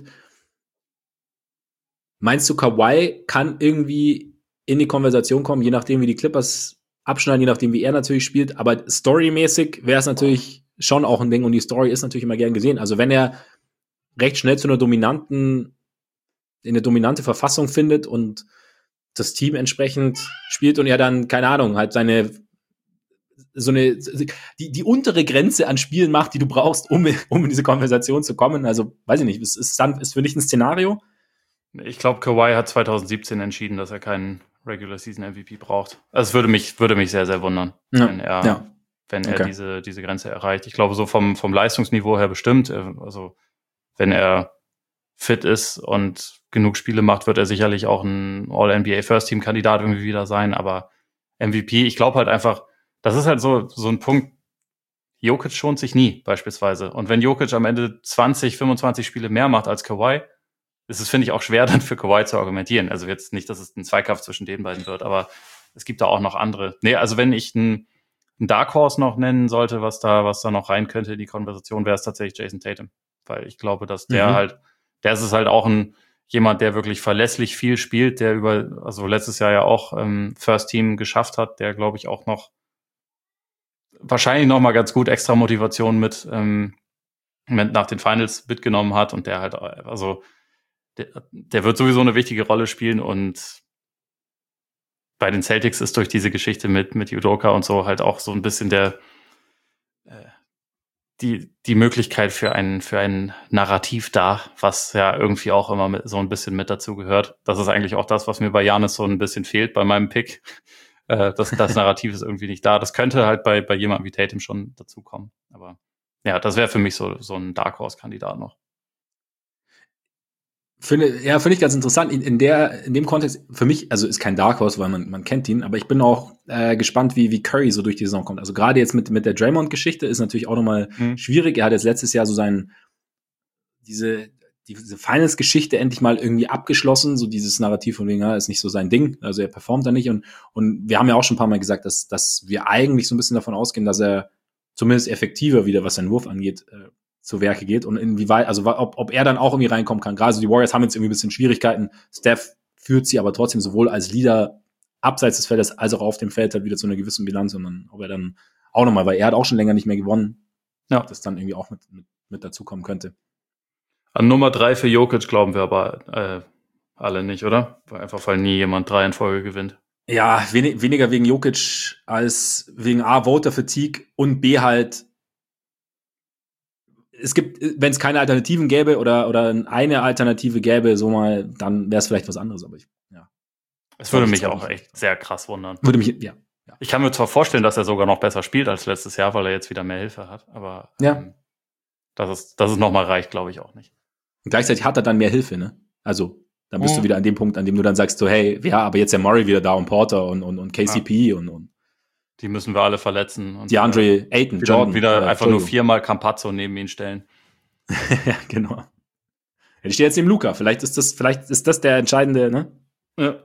Meinst du, Kawhi kann irgendwie in die Konversation kommen, je nachdem, wie die Clippers abschneiden, je nachdem, wie er natürlich spielt, aber storymäßig wäre es natürlich schon auch ein Ding und die Story ist natürlich immer gern gesehen. Also wenn er recht schnell zu einer dominanten, in eine dominante Verfassung findet und das Team entsprechend spielt und er dann, keine Ahnung, halt seine, so eine, die, die untere Grenze an Spielen macht, die du brauchst, um, um in diese Konversation zu kommen. Also, weiß ich nicht, ist, ist, dann, ist für dich ein Szenario? Ich glaube, Kawhi hat zwanzig siebzehn entschieden, dass er keinen Regular Season M V P braucht. Also es würde mich, würde mich sehr, sehr wundern, ja. wenn er, ja. wenn er okay. diese, diese Grenze erreicht. Ich glaube, so vom, vom Leistungsniveau her bestimmt. Also, wenn er fit ist und genug Spiele macht, wird er sicherlich auch ein All-N B A First-Team-Kandidat irgendwie wieder sein. Aber M V P, ich glaube halt einfach, das ist halt so, so ein Punkt, Jokic schont sich nie, beispielsweise. Und wenn Jokic am Ende zwanzig, fünfundzwanzig Spiele mehr macht als Kawhi, ist es, finde ich, auch schwer, dann für Kawhi zu argumentieren. Also jetzt nicht, dass es ein Zweikampf zwischen den beiden wird, aber es gibt da auch noch andere. Nee, also wenn ich einen, einen Dark Horse noch nennen sollte, was da, was da noch rein könnte in die Konversation, wäre es tatsächlich Jason Tatum. Weil ich glaube, dass der mhm. halt, der ist es halt auch ein, jemand, der wirklich verlässlich viel spielt, der über, also letztes Jahr ja auch ähm, First Team geschafft hat, der, glaube ich, auch noch wahrscheinlich noch mal ganz gut extra Motivation mit, ähm, mit nach den Finals mitgenommen hat und der halt, also der, der wird sowieso eine wichtige Rolle spielen und bei den Celtics ist durch diese Geschichte mit, mit Udoka und so halt auch so ein bisschen der, äh, die, die Möglichkeit für ein, für ein Narrativ da, was ja irgendwie auch immer mit, so ein bisschen mit dazu gehört. Das ist eigentlich auch das, was mir bei Giannis so ein bisschen fehlt bei meinem Pick. Äh, das, das Narrativ ist irgendwie nicht da. Das könnte halt bei, bei jemandem wie Tatum schon dazukommen. Aber ja, das wäre für mich so, so ein Dark Horse-Kandidat noch. Finde, ja, finde ich ganz interessant. In, in der, in dem Kontext, für mich, also ist kein Dark Horse, weil man, man kennt ihn, aber ich bin auch äh, gespannt, wie, wie Curry so durch die Saison kommt. Also gerade jetzt mit, mit der Draymond-Geschichte ist natürlich auch nochmal mhm. schwierig. Er hat jetzt letztes Jahr so sein, diese, diese Finals-Geschichte endlich mal irgendwie abgeschlossen, so dieses Narrativ von wegen, ja, ist nicht so sein Ding, also er performt da nicht. Und, und wir haben ja auch schon ein paar Mal gesagt, dass, dass wir eigentlich so ein bisschen davon ausgehen, dass er zumindest effektiver wieder, was seinen Wurf angeht, äh, zu Werke geht und inwieweit, also ob, ob er dann auch irgendwie reinkommen kann. Gerade so die Warriors haben jetzt irgendwie ein bisschen Schwierigkeiten. Steph führt sie aber trotzdem sowohl als Leader abseits des Feldes als auch auf dem Feld halt wieder zu einer gewissen Bilanz und dann, ob er dann auch nochmal, weil er hat auch schon länger nicht mehr gewonnen, ja, das dann irgendwie auch mit, mit, mit dazukommen könnte. An Nummer drei für Jokic glauben wir aber äh, alle nicht, oder? Einfach weil nie jemand drei in Folge gewinnt. Ja, wenig, weniger wegen Jokic als wegen A, Voter Fatigue und B halt es gibt, wenn es keine Alternativen gäbe oder, oder eine Alternative gäbe, so mal, dann wäre es vielleicht was anderes, aber ich, ja. Es würde mich auch echt sehr krass wundern. Würde mich, ja, ja. Ich kann mir zwar vorstellen, dass er sogar noch besser spielt als letztes Jahr, weil er jetzt wieder mehr Hilfe hat, aber ja. ähm, dass es, dass es nochmal reicht, glaube ich auch nicht. Und gleichzeitig hat er dann mehr Hilfe, ne? Also, dann bist oh. du wieder an dem Punkt, an dem du dann sagst, so, hey, ja, aber jetzt ist ja Murray wieder da und Porter und, und, und K C P ja. und, und die müssen wir alle verletzen. Und DeAndre Ayton, wieder, Jordan. Wieder äh, einfach nur viermal Campazzo neben ihn stellen. Ja, genau. Ja, die steht jetzt neben Luka. Vielleicht ist das, vielleicht ist das der entscheidende, ne? Ja.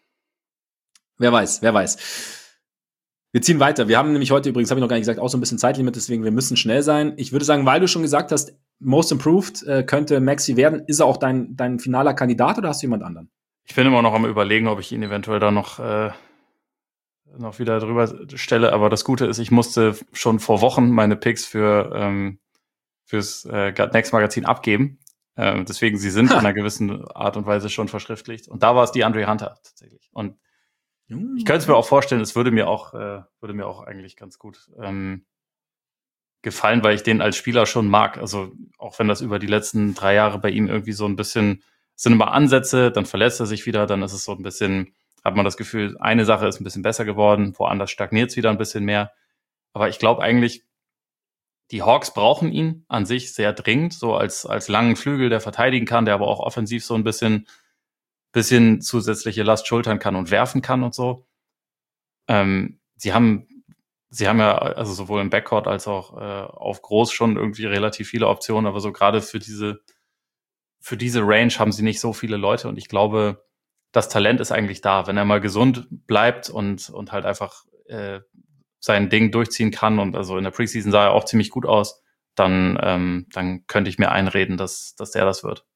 Wer weiß, wer weiß. Wir ziehen weiter. Wir haben nämlich heute übrigens, habe ich noch gar nicht gesagt, auch so ein bisschen Zeitlimit, deswegen wir müssen schnell sein. Ich würde sagen, weil du schon gesagt hast, Most Improved äh, könnte Maxi werden. Ist er auch dein, dein finaler Kandidat oder hast du jemand anderen? Ich bin immer noch am Überlegen, ob ich ihn eventuell da noch äh noch wieder drüber stelle, aber das Gute ist, ich musste schon vor Wochen meine Picks für ähm, fürs äh, Gut Next Magazin abgeben. Ähm, deswegen, sie sind ha. in einer gewissen Art und Weise schon verschriftlicht. Und da war es die DeAndre Hunter tatsächlich. Und ich könnte es mir auch vorstellen, es würde mir auch äh, würde mir auch eigentlich ganz gut ähm, gefallen, weil ich den als Spieler schon mag. Also auch wenn das über die letzten drei Jahre bei ihm irgendwie so ein bisschen, es sind immer Ansätze, dann verletzt er sich wieder, dann ist es so ein bisschen, hat man das Gefühl, eine Sache ist ein bisschen besser geworden, woanders stagniert es wieder ein bisschen mehr. Aber ich glaube eigentlich, die Hawks brauchen ihn an sich sehr dringend, so als als langen Flügel, der verteidigen kann, der aber auch offensiv so ein bisschen bisschen zusätzliche Last schultern kann und werfen kann und so. Ähm, sie haben sie haben ja also sowohl im Backcourt als auch äh, auf Groß schon irgendwie relativ viele Optionen, aber so gerade für diese für diese Range haben sie nicht so viele Leute und ich glaube, das Talent ist eigentlich da, wenn er mal gesund bleibt und und halt einfach äh, sein Ding durchziehen kann und also in der Preseason sah er auch ziemlich gut aus, dann ähm, dann könnte ich mir einreden, dass dass der das wird.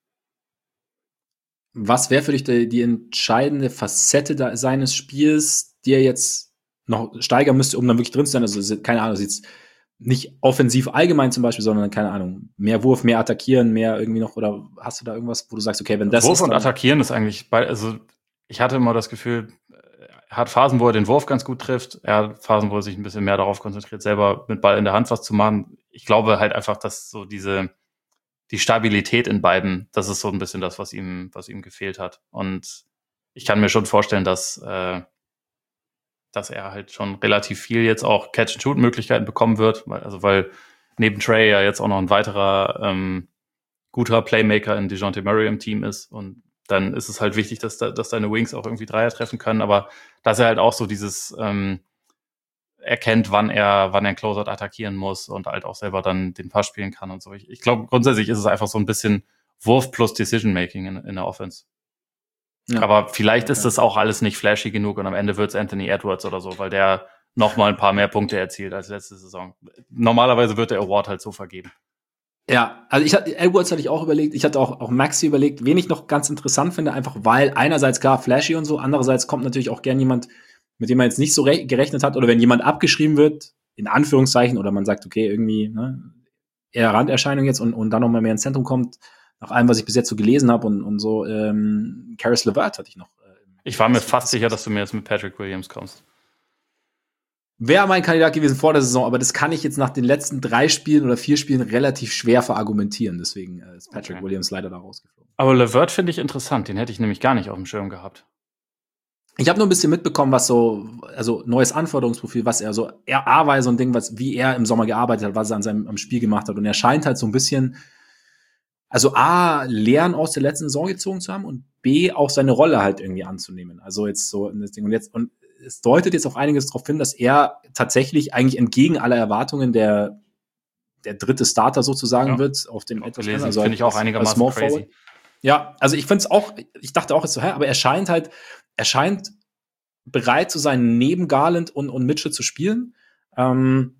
Was wäre für dich die, die entscheidende Facette da, seines Spiels, die er jetzt noch steigern müsste, um dann wirklich drin zu sein? Also keine Ahnung, jetzt nicht offensiv allgemein zum Beispiel, sondern keine Ahnung, mehr Wurf, mehr attackieren, mehr irgendwie noch, oder hast du da irgendwas, wo du sagst, okay, wenn das Wurf ist, und attackieren ist eigentlich, bei, also ich hatte immer das Gefühl, er hat Phasen, wo er den Wurf ganz gut trifft, er hat Phasen, wo er sich ein bisschen mehr darauf konzentriert, selber mit Ball in der Hand was zu machen. Ich glaube halt einfach, dass so diese die Stabilität in beiden, das ist so ein bisschen das, was ihm was ihm gefehlt hat. Und ich kann mir schon vorstellen, dass äh, dass er halt schon relativ viel jetzt auch Catch-and-Shoot-Möglichkeiten bekommen wird, weil, also weil neben Trey ja jetzt auch noch ein weiterer ähm, guter Playmaker in DeJounte Murray im Team ist und dann ist es halt wichtig, dass, da, dass deine Wings auch irgendwie Dreier treffen können, aber dass er halt auch so dieses ähm, erkennt, wann er wann er einen Closeout attackieren muss und halt auch selber dann den Pass spielen kann und so. Ich, ich glaube, grundsätzlich ist es einfach so ein bisschen Wurf plus Decision-Making in, in der Offense. Ja. Aber vielleicht ist das auch alles nicht flashy genug und am Ende wird es Anthony Edwards oder so, weil der noch mal ein paar mehr Punkte erzielt als letzte Saison. Normalerweise wird der Award halt so vergeben. Ja, also ich hatte Edwards hatte ich auch überlegt, ich hatte auch, auch Maxi überlegt, wen ich noch ganz interessant finde, einfach weil einerseits klar flashy und so, andererseits kommt natürlich auch gern jemand, mit dem man jetzt nicht so re- gerechnet hat, oder wenn jemand abgeschrieben wird, in Anführungszeichen, oder man sagt, okay, irgendwie, ne, eher Randerscheinung jetzt und, und dann noch mal mehr ins Zentrum kommt, nach allem, was ich bis jetzt so gelesen habe und, und so, ähm, Caris LeVert hatte ich noch. Äh, ich war mir fast sicher, dass du mir jetzt mit Patrick Williams kommst. wäre mein Kandidat gewesen vor der Saison, aber das kann ich jetzt nach den letzten drei Spielen oder vier Spielen relativ schwer verargumentieren. Deswegen äh, ist Patrick okay. Williams leider da rausgeflogen. Aber LeVert finde ich interessant. Den hätte ich nämlich gar nicht auf dem Schirm gehabt. Ich habe nur ein bisschen mitbekommen, was so, also neues Anforderungsprofil, was er so, er A war so ein Ding, was, wie er im Sommer gearbeitet hat, was er an seinem am Spiel gemacht hat. Und er scheint halt so ein bisschen, also A, Lehren aus der letzten Saison gezogen zu haben und B, auch seine Rolle halt irgendwie anzunehmen. Also jetzt so in das Ding. Und jetzt, und es deutet jetzt auch einiges darauf hin, dass er tatsächlich eigentlich entgegen aller Erwartungen der, der dritte Starter sozusagen ja. wird auf dem etwas. Also finde ich auch einigermaßen crazy. Forward. Ja, also ich finde es auch, ich dachte auch jetzt so, hä, aber er scheint halt, er scheint bereit zu sein, neben Garland und, und Mitchell zu spielen. Ähm,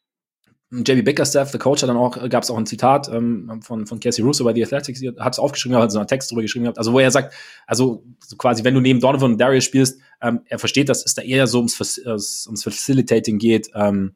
J B Bickerstaff, der Coach, hat dann auch, gab es auch ein Zitat ähm, von, von Casey Russo bei The Athletic, hat es aufgeschrieben, hat so einen Text drüber geschrieben gehabt, also wo er sagt, also so quasi, wenn du neben Donovan und Darius spielst, ähm, er versteht, dass es da eher so ums, ums Facilitating geht, ähm,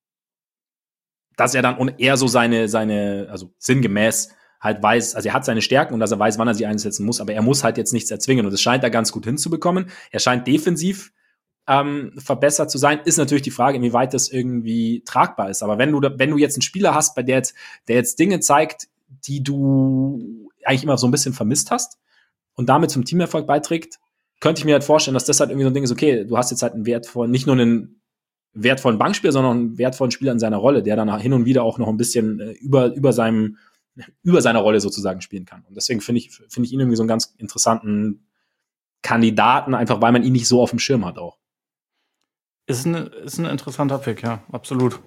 dass er dann und eher so seine, seine, also sinngemäß halt weiß, also er hat seine Stärken und dass er weiß, wann er sie einsetzen muss, aber er muss halt jetzt nichts erzwingen und es scheint da ganz gut hinzubekommen. Er scheint defensiv ähm, verbessert zu sein. Ist natürlich die Frage, inwieweit das irgendwie tragbar ist. Aber wenn du, wenn du jetzt einen Spieler hast, bei der jetzt, der jetzt Dinge zeigt, die du eigentlich immer so ein bisschen vermisst hast und damit zum Teamerfolg beiträgt, könnte ich mir halt vorstellen, dass das halt irgendwie so ein Ding ist, okay, du hast jetzt halt einen wertvollen, nicht nur einen wertvollen Bankspieler, sondern einen wertvollen Spieler in seiner Rolle, der dann hin und wieder auch noch ein bisschen äh, über, über seinem über seine Rolle sozusagen spielen kann. Und deswegen finde ich, finde ich ihn irgendwie so einen ganz interessanten Kandidaten, einfach weil man ihn nicht so auf dem Schirm hat auch. Ist ein, ist ein interessanter Pick, ja, absolut.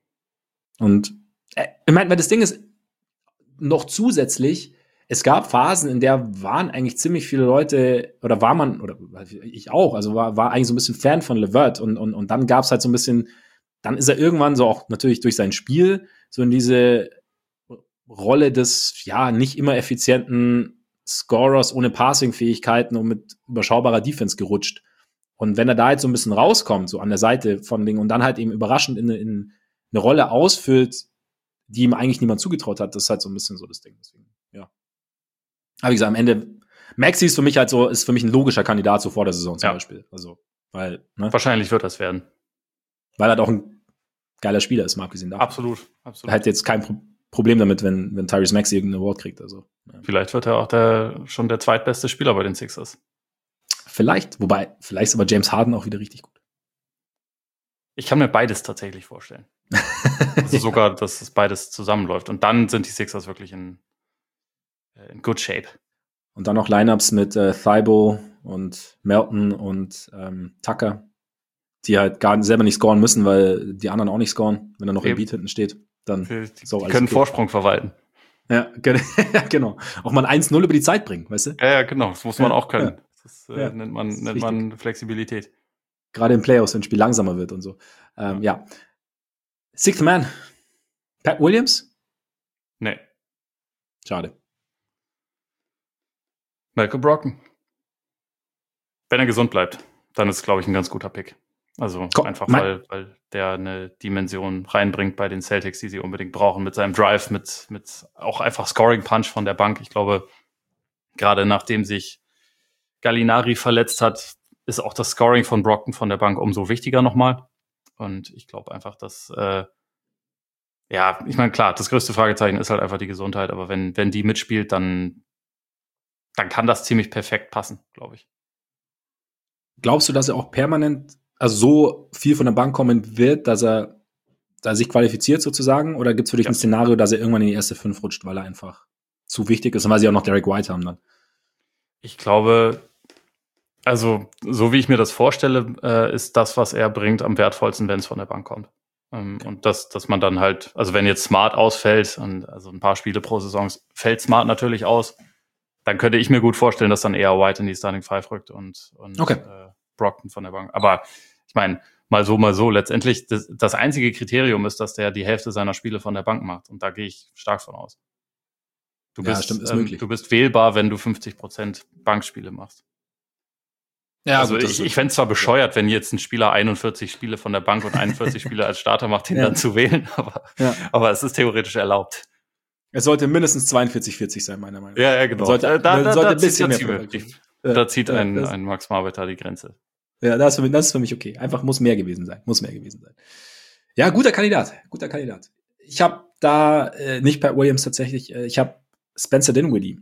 Und äh, ich meine, das Ding ist noch zusätzlich, es gab Phasen, in der waren eigentlich ziemlich viele Leute, oder war man, oder ich auch, also war, war eigentlich so ein bisschen Fan von LeVert und, und, und dann gab es halt so ein bisschen, dann ist er irgendwann so auch natürlich durch sein Spiel so in diese Rolle des, ja, nicht immer effizienten Scorers ohne Passing-Fähigkeiten und mit überschaubarer Defense gerutscht. Und wenn er da jetzt so ein bisschen rauskommt, so an der Seite von Dingen und dann halt eben überraschend in, in eine Rolle ausfüllt, die ihm eigentlich niemand zugetraut hat, das ist halt so ein bisschen so das Ding. Deswegen, ja. Aber wie gesagt, am Ende, Maxi ist für mich halt so, ist für mich ein logischer Kandidat so vor der Saison zum ja. Beispiel. Also, weil, ne? Wahrscheinlich wird das werden. Weil er halt auch ein geiler Spieler ist, mal abgesehen davon. Absolut, absolut. Er hat jetzt kein Problem. Problem damit, wenn, wenn Tyrese Maxey irgendeinen Award kriegt. Also, ja. Vielleicht wird er auch der, schon der zweitbeste Spieler bei den Sixers. Vielleicht, wobei, vielleicht ist aber James Harden auch wieder richtig gut. Ich kann mir beides tatsächlich vorstellen. Also ja. sogar, dass es beides zusammenläuft. Und dann sind die Sixers wirklich in, in good shape. Und dann noch Lineups mit äh, Thibault und Melton und ähm, Tucker, die halt gar selber nicht scoren müssen, weil die anderen auch nicht scoren, wenn da noch ein Beat hinten steht. Dann die, die können okay. Vorsprung verwalten. Ja, genau. Auch mal ein eins null über die Zeit bringen, weißt du? Ja, ja, genau. Das muss man ja, auch können. Ja. Das äh, ja. nennt man, nennt man Flexibilität. Gerade im Playoffs, wenn ein Spiel langsamer wird und so. Ähm, ja. ja. Sixth Man. Pat Williams? Nee. Schade. Malcolm Brogdon. Wenn er gesund bleibt, dann ist es, glaube ich, ein ganz guter Pick. Also Komm, einfach, weil, weil der eine Dimension reinbringt bei den Celtics, die sie unbedingt brauchen, mit seinem Drive, mit, mit auch einfach Scoring-Punch von der Bank. Ich glaube, gerade nachdem sich Gallinari verletzt hat, ist auch das Scoring von Brogdon von der Bank umso wichtiger nochmal. Und ich glaube einfach, dass, äh, ja, ich meine, klar, das größte Fragezeichen ist halt einfach die Gesundheit, aber wenn, wenn die mitspielt, dann, dann kann das ziemlich perfekt passen, glaube ich. Glaubst du, dass er auch permanent also so viel von der Bank kommen wird, dass er, dass er sich qualifiziert sozusagen? Oder gibt es für dich ja. ein Szenario, dass er irgendwann in die erste fünf rutscht, weil er einfach zu wichtig ist und weil sie auch noch Derek White haben dann? Ich glaube, also so wie ich mir das vorstelle, äh, ist das, was er bringt, am wertvollsten, wenn es von der Bank kommt. Ähm, okay. Und das, dass man dann halt, also wenn jetzt Smart ausfällt, und also ein paar Spiele pro Saison fällt Smart natürlich aus, dann könnte ich mir gut vorstellen, dass dann eher White in die Starting Five rückt und, und okay. äh, Brogdon von der Bank. Aber ich meine, mal so, mal so. Letztendlich, das, das einzige Kriterium ist, dass der die Hälfte seiner Spiele von der Bank macht. Und da gehe ich stark von aus. Du ja, bist, stimmt, ist ähm, möglich. Du bist wählbar, wenn du fünfzig Prozent Bankspiele machst. Ja, also gut, ich, ich fände es zwar bescheuert, wenn jetzt ein Spieler einundvierzig Spiele von der Bank und einundvierzig Spiele als Starter macht, den ja. dann zu wählen. Aber, ja. aber es ist theoretisch erlaubt. Es sollte mindestens zweiundvierzig vierzig sein, meiner Meinung nach. Ja, ja, genau. Man sollte, da, man da, sollte da, ein bisschen zieht, mehr da, zieht, da zieht ein, ein Max Marbetter die Grenze. Ja, das ist, für mich, das ist für mich okay. Einfach muss mehr gewesen sein. Muss mehr gewesen sein. Ja, guter Kandidat. Guter Kandidat. Ich habe da äh, nicht Pat Williams tatsächlich, äh, ich habe Spencer Dinwiddie.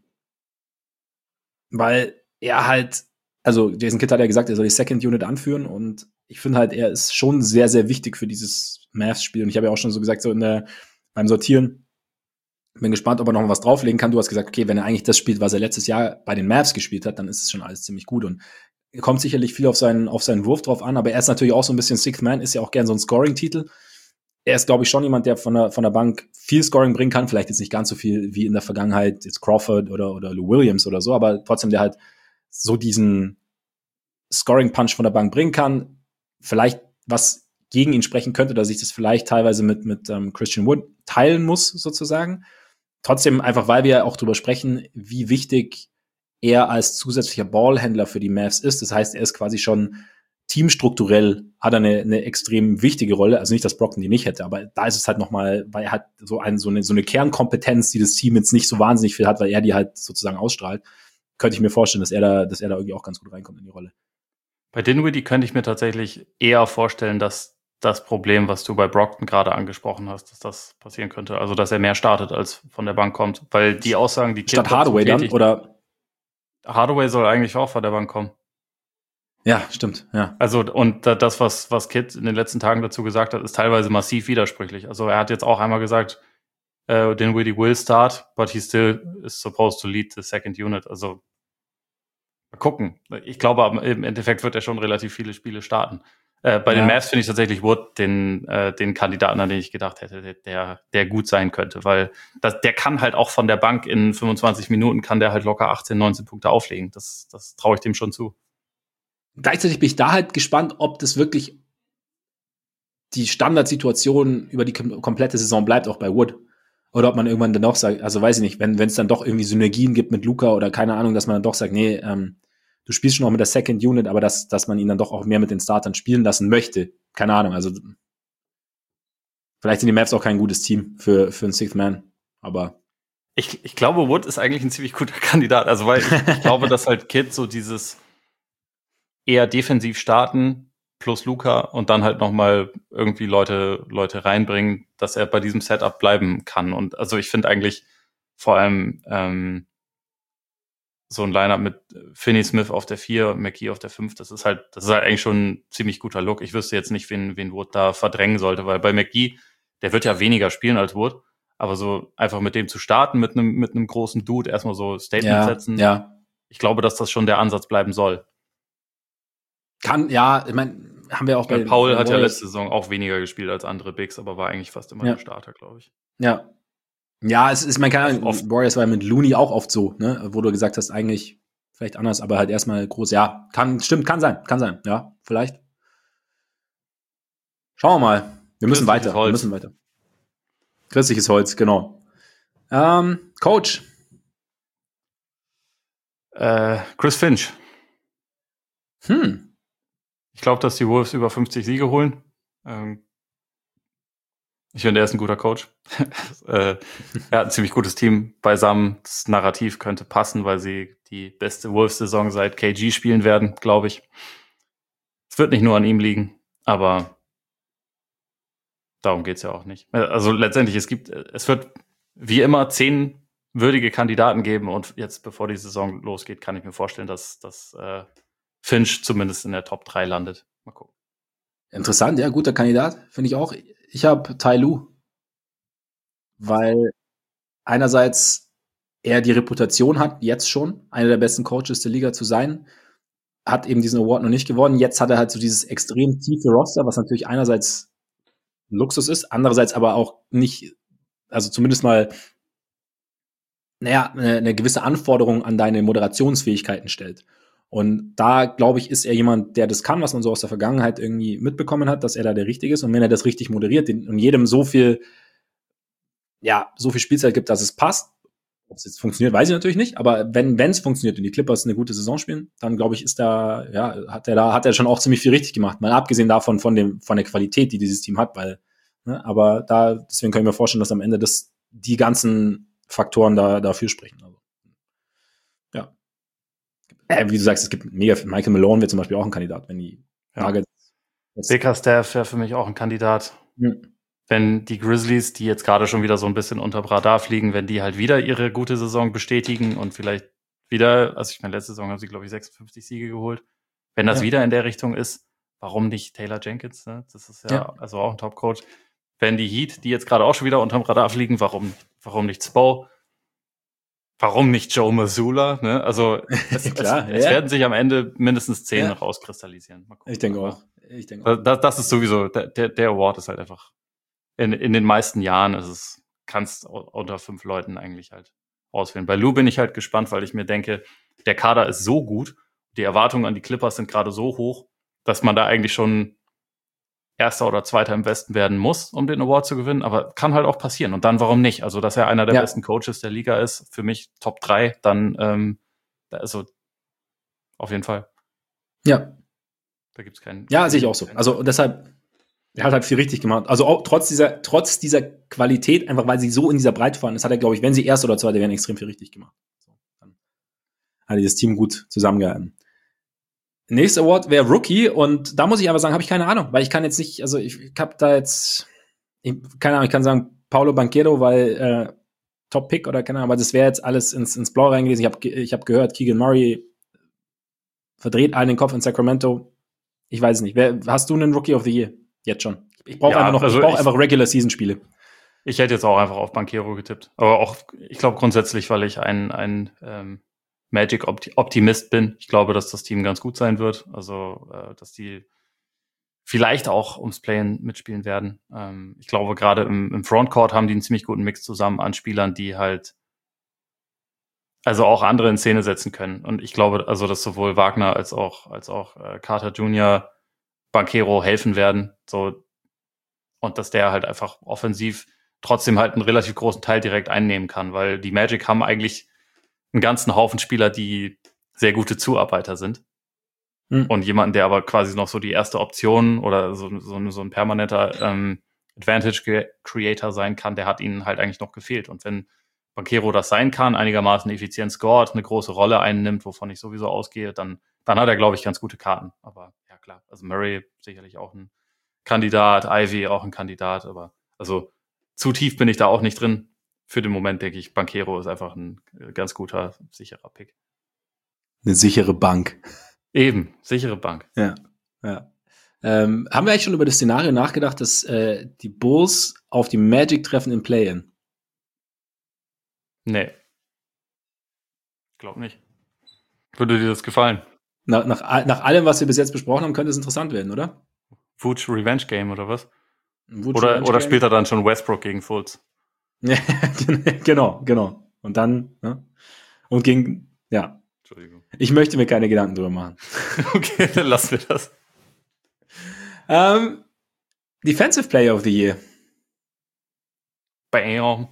Weil er halt, also Jason Kidd hat ja gesagt, er soll die Second Unit anführen und ich finde halt, er ist schon sehr, sehr wichtig für dieses Mavs-Spiel. Und ich habe ja auch schon so gesagt, so in der, beim Sortieren, bin gespannt, ob er noch was drauflegen kann. Du hast gesagt, okay, wenn er eigentlich das spielt, was er letztes Jahr bei den Mavs gespielt hat, dann ist es schon alles ziemlich gut. Und kommt sicherlich viel auf seinen, auf seinen Wurf drauf an, aber er ist natürlich auch so ein bisschen Sixth Man, ist ja auch gern so ein Scoring-Titel. Er ist, glaube ich, schon jemand, der von der, von der Bank viel Scoring bringen kann. Vielleicht jetzt nicht ganz so viel wie in der Vergangenheit jetzt Crawford oder, oder Lou Williams oder so, aber trotzdem, der halt so diesen Scoring-Punch von der Bank bringen kann. Vielleicht was gegen ihn sprechen könnte, dass ich das vielleicht teilweise mit, mit ähm, Christian Wood teilen muss, sozusagen. Trotzdem einfach, weil wir auch drüber sprechen, wie wichtig er als zusätzlicher Ballhändler für die Mavs ist. Das heißt, er ist quasi schon teamstrukturell, hat er eine, eine extrem wichtige Rolle. Also nicht, dass Brockton die nicht hätte, aber da ist es halt nochmal, weil er hat so, ein, so, eine, so eine Kernkompetenz, die das Team jetzt nicht so wahnsinnig viel hat, weil er die halt sozusagen ausstrahlt. Könnte ich mir vorstellen, dass er da, dass er da irgendwie auch ganz gut reinkommt in die Rolle. Bei Dinwiddie könnte ich mir tatsächlich eher vorstellen, dass das Problem, was du bei Brockton gerade angesprochen hast, dass das passieren könnte. Also, dass er mehr startet, als von der Bank kommt. Weil die Aussagen, die Statt Hardaway dann, oder? Hardaway soll eigentlich auch von der Bank kommen. Ja, stimmt, ja. Also, und das, was, was Kidd in den letzten Tagen dazu gesagt hat, ist teilweise massiv widersprüchlich. Also, er hat jetzt auch einmal gesagt, uh, Dinwiddie will start, but he still is supposed to lead the second unit. Also, mal gucken. Ich glaube, im Endeffekt wird er schon relativ viele Spiele starten. Äh, bei ja. den Mavs finde ich tatsächlich Wood den, äh, den Kandidaten, an den ich gedacht hätte, der, der gut sein könnte, weil das, der kann halt auch von der Bank in fünfundzwanzig Minuten kann der halt locker achtzehn, neunzehn Punkte auflegen. Das, das traue ich dem schon zu. Gleichzeitig bin ich da halt gespannt, ob das wirklich die Standardsituation über die komplette Saison bleibt, auch bei Wood. Oder ob man irgendwann dann doch sagt, also weiß ich nicht, wenn es dann doch irgendwie Synergien gibt mit Luka oder keine Ahnung, dass man dann doch sagt, nee, ähm, du spielst schon auch mit der Second Unit, aber dass, dass man ihn dann doch auch mehr mit den Startern spielen lassen möchte. Keine Ahnung, also vielleicht sind die Mavs auch kein gutes Team für, für einen Sixth Man, aber ich, ich glaube, Wood ist eigentlich ein ziemlich guter Kandidat, also weil ich, ich glaube, dass halt Kidd so dieses eher defensiv starten plus Luka und dann halt nochmal irgendwie Leute, Leute reinbringen, dass er bei diesem Setup bleiben kann. Und also ich finde eigentlich vor allem ähm, so ein Lineup mit Finney Smith auf der vier, McGee auf der fünf, das ist halt, das ist halt eigentlich schon ein ziemlich guter Look. Ich wüsste jetzt nicht, wen, wen Wood da verdrängen sollte, weil bei McGee, der wird ja weniger spielen als Wood, aber so einfach mit dem zu starten, mit einem, mit einem großen Dude erstmal so Statement ja, setzen. Ja. Ich glaube, dass das schon der Ansatz bleiben soll. Kann, ja, ich meine, haben wir auch bei Paul bei hat ja letzte Saison auch weniger gespielt als andere Bigs, aber war eigentlich fast immer ja. der Starter, glaube ich. Ja. Ja, es ist, man kann, oft, Warriors war mit Looney auch oft so, ne, wo du gesagt hast, eigentlich vielleicht anders, aber halt erstmal groß, ja, kann, stimmt, kann sein, kann sein, ja, vielleicht. Schauen wir mal. Wir müssen weiter, Holz. wir müssen weiter. Christliches Holz, genau. Ähm, Coach. Äh, Chris Finch. Hm. Ich glaube, dass die Wolves über fünfzig Siege holen. Ähm, ich finde, er ist ein guter Coach. äh, er hat ein ziemlich gutes Team beisammen. Das Narrativ könnte passen, weil sie die beste Wolves-Saison seit K G spielen werden, glaube ich. Es wird nicht nur an ihm liegen, aber darum geht's ja auch nicht. Also letztendlich, es gibt, es wird wie immer zehn würdige Kandidaten geben und jetzt, bevor die Saison losgeht, kann ich mir vorstellen, dass, dass äh, Finch zumindest in der Top drei landet. Mal gucken. Interessant, ja, guter Kandidat, finde ich auch. Ich habe Ty Lue, weil einerseits er die Reputation hat, jetzt schon, einer der besten Coaches der Liga zu sein, hat eben diesen Award noch nicht gewonnen. Jetzt hat er halt so dieses extrem tiefe Roster, was natürlich einerseits ein Luxus ist, andererseits aber auch nicht, also zumindest mal, naja, eine, eine gewisse Anforderung an deine Moderationsfähigkeiten stellt. Und da, glaube ich, ist er jemand, der das kann, was man so aus der Vergangenheit irgendwie mitbekommen hat, dass er da der Richtige ist. Und wenn er das richtig moderiert den, und jedem so viel, ja, so viel Spielzeit gibt, dass es passt, ob es jetzt funktioniert, weiß ich natürlich nicht. Aber wenn wenn es funktioniert und die Clippers eine gute Saison spielen, dann glaube ich, ist da, ja, hat er da, hat er schon auch ziemlich viel richtig gemacht. Mal abgesehen davon von dem, von der Qualität, die dieses Team hat, weil, ne, aber da, deswegen kann ich mir vorstellen, dass am Ende das, die ganzen Faktoren da, dafür sprechen. Also, ja. Äh, wie du sagst, es gibt mega viel. Michael Malone wäre zum Beispiel auch ein Kandidat, wenn die Ja. Bickerstaff wäre für mich auch ein Kandidat. Hm. Wenn die Grizzlies, die jetzt gerade schon wieder so ein bisschen unter Radar fliegen, wenn die halt wieder ihre gute Saison bestätigen und vielleicht wieder, also ich meine, letzte Saison haben sie, glaube ich, sechsundfünfzig Siege geholt. Wenn das ja. wieder in der Richtung ist, warum nicht Taylor Jenkins? Ne? Das ist ja, ja also auch ein Top-Coach. Wenn die Heat, die jetzt gerade auch schon wieder unterm Radar fliegen, warum, warum nicht Spo? Warum nicht Joe Mazzulla? Ne? Also es, Klar, es, ja. es werden sich am Ende mindestens zehn ja. rauskristallisieren. Ich denke auch. Ich denke auch. Das, das ist sowieso, der, der Award ist halt einfach In, in den meisten Jahren ist es, kannst unter fünf Leuten eigentlich halt auswählen. Bei Lou bin ich halt gespannt, weil ich mir denke, der Kader ist so gut, die Erwartungen an die Clippers sind gerade so hoch, dass man da eigentlich schon Erster oder Zweiter im Westen werden muss, um den Award zu gewinnen, aber kann halt auch passieren. Und dann warum nicht? Also, dass er einer der ja. besten Coaches der Liga ist, für mich Top drei, dann ähm, also auf jeden Fall. Ja. Da gibt's keinen. Ja, sehe ich auch so. Also deshalb Er hat halt viel richtig gemacht. Also auch trotz dieser, trotz dieser Qualität, einfach weil sie so in dieser Breite fahren, das hat er, glaube ich, wenn sie Erste oder Zweite wären, extrem viel richtig gemacht. So, dann hat dieses Team gut zusammengehalten. Nächster Award wäre Rookie und da muss ich aber sagen, habe ich keine Ahnung, weil ich kann jetzt nicht, also ich, ich habe da jetzt, ich, keine Ahnung, ich kann sagen Paolo Banchero, weil äh, Top-Pick oder keine Ahnung, aber das wäre jetzt alles ins, ins Blaue reingelesen. Ich habe ich hab gehört, Keegan Murray verdreht allen den Kopf in Sacramento. Ich weiß es nicht. Wer, hast du einen Rookie of the Year? Jetzt schon. Ich brauche ja, einfach noch, also ich brauche einfach Regular-Season-Spiele. Ich hätte jetzt auch einfach auf Banchero getippt. Aber auch, ich glaube grundsätzlich, weil ich ein, ein ähm, Magic-Optimist bin. Ich glaube, dass das Team ganz gut sein wird. Also, äh, dass die vielleicht auch ums Play-in mitspielen werden. Ähm, ich glaube, gerade im, im Frontcourt haben die einen ziemlich guten Mix zusammen an Spielern, die halt also auch andere in Szene setzen können. Und ich glaube, also, dass sowohl Wagner als auch, als auch äh, Carter Junior Banchero helfen werden. So, und dass der halt einfach offensiv trotzdem halt einen relativ großen Teil direkt einnehmen kann, weil die Magic haben eigentlich einen ganzen Haufen Spieler, die sehr gute Zuarbeiter sind. Mhm. Und jemanden, der aber quasi noch so die erste Option oder so, so, so ein permanenter ähm, Advantage-Creator sein kann, der hat ihnen halt eigentlich noch gefehlt. Und wenn Banchero das sein kann, einigermaßen effizient scored, eine große Rolle einnimmt, wovon ich sowieso ausgehe, dann, dann hat er, glaube ich, ganz gute Karten. Aber ja, klar, also Murray sicherlich auch ein Kandidat, Ivy auch ein Kandidat, aber also zu tief bin ich da auch nicht drin. Für den Moment denke ich, Banchero ist einfach ein ganz guter, sicherer Pick. Eine sichere Bank. Eben, sichere Bank. Ja, ja. Ähm, haben wir eigentlich schon über das Szenario nachgedacht, dass äh, die Bulls auf die Magic treffen im Play-In? Nee. Ich glaube nicht. Würde dir das gefallen? Nach, nach, nach allem, was wir bis jetzt besprochen haben, könnte es interessant werden, oder? Vooch Revenge Game oder was? Oder, oder spielt er dann schon Westbrook gegen Fultz? Ja, genau, genau. Und dann, ne? Und gegen, ja. Entschuldigung. Ich möchte mir keine Gedanken drüber machen. Okay, dann lassen wir das. Um, Defensive Player of the Year. Bam.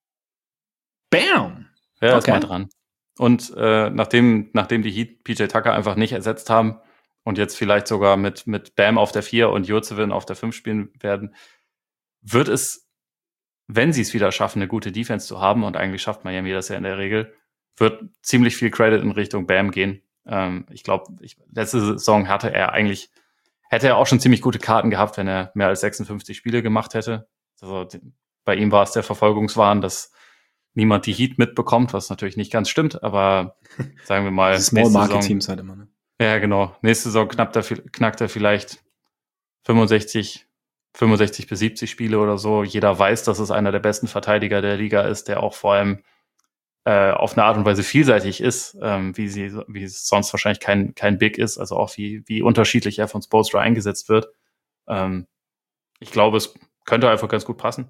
Bam! Ja, okay. Ist mal dran. Und äh, nachdem, nachdem die Heat P J Tucker einfach nicht ersetzt haben und jetzt vielleicht sogar mit, mit Bam auf der vier und Jurcevic auf der fünf spielen werden, wird es, wenn sie es wieder schaffen, eine gute Defense zu haben, und eigentlich schafft Miami das ja in der Regel, wird ziemlich viel Credit in Richtung Bam gehen. Ähm, ich glaube, letzte Saison hatte er eigentlich, hätte er auch schon ziemlich gute Karten gehabt, wenn er mehr als sechsundfünfzig Spiele gemacht hätte. Also bei ihm war es der Verfolgungswahn, dass niemand die Heat mitbekommt, was natürlich nicht ganz stimmt, aber sagen wir mal, Small Market Teams halt immer, ne? Ja, genau. Nächste Saison knackt er, knackt er vielleicht fünfundsechzig, fünfundsechzig bis siebzig Spiele oder so. Jeder weiß, dass es einer der besten Verteidiger der Liga ist, der auch vor allem äh, auf eine Art und Weise vielseitig ist, ähm, wie sie, wie es sonst wahrscheinlich kein, kein Big ist, also auch wie, wie unterschiedlich er von Spoelstra eingesetzt wird. Ähm, ich glaube, es könnte einfach ganz gut passen.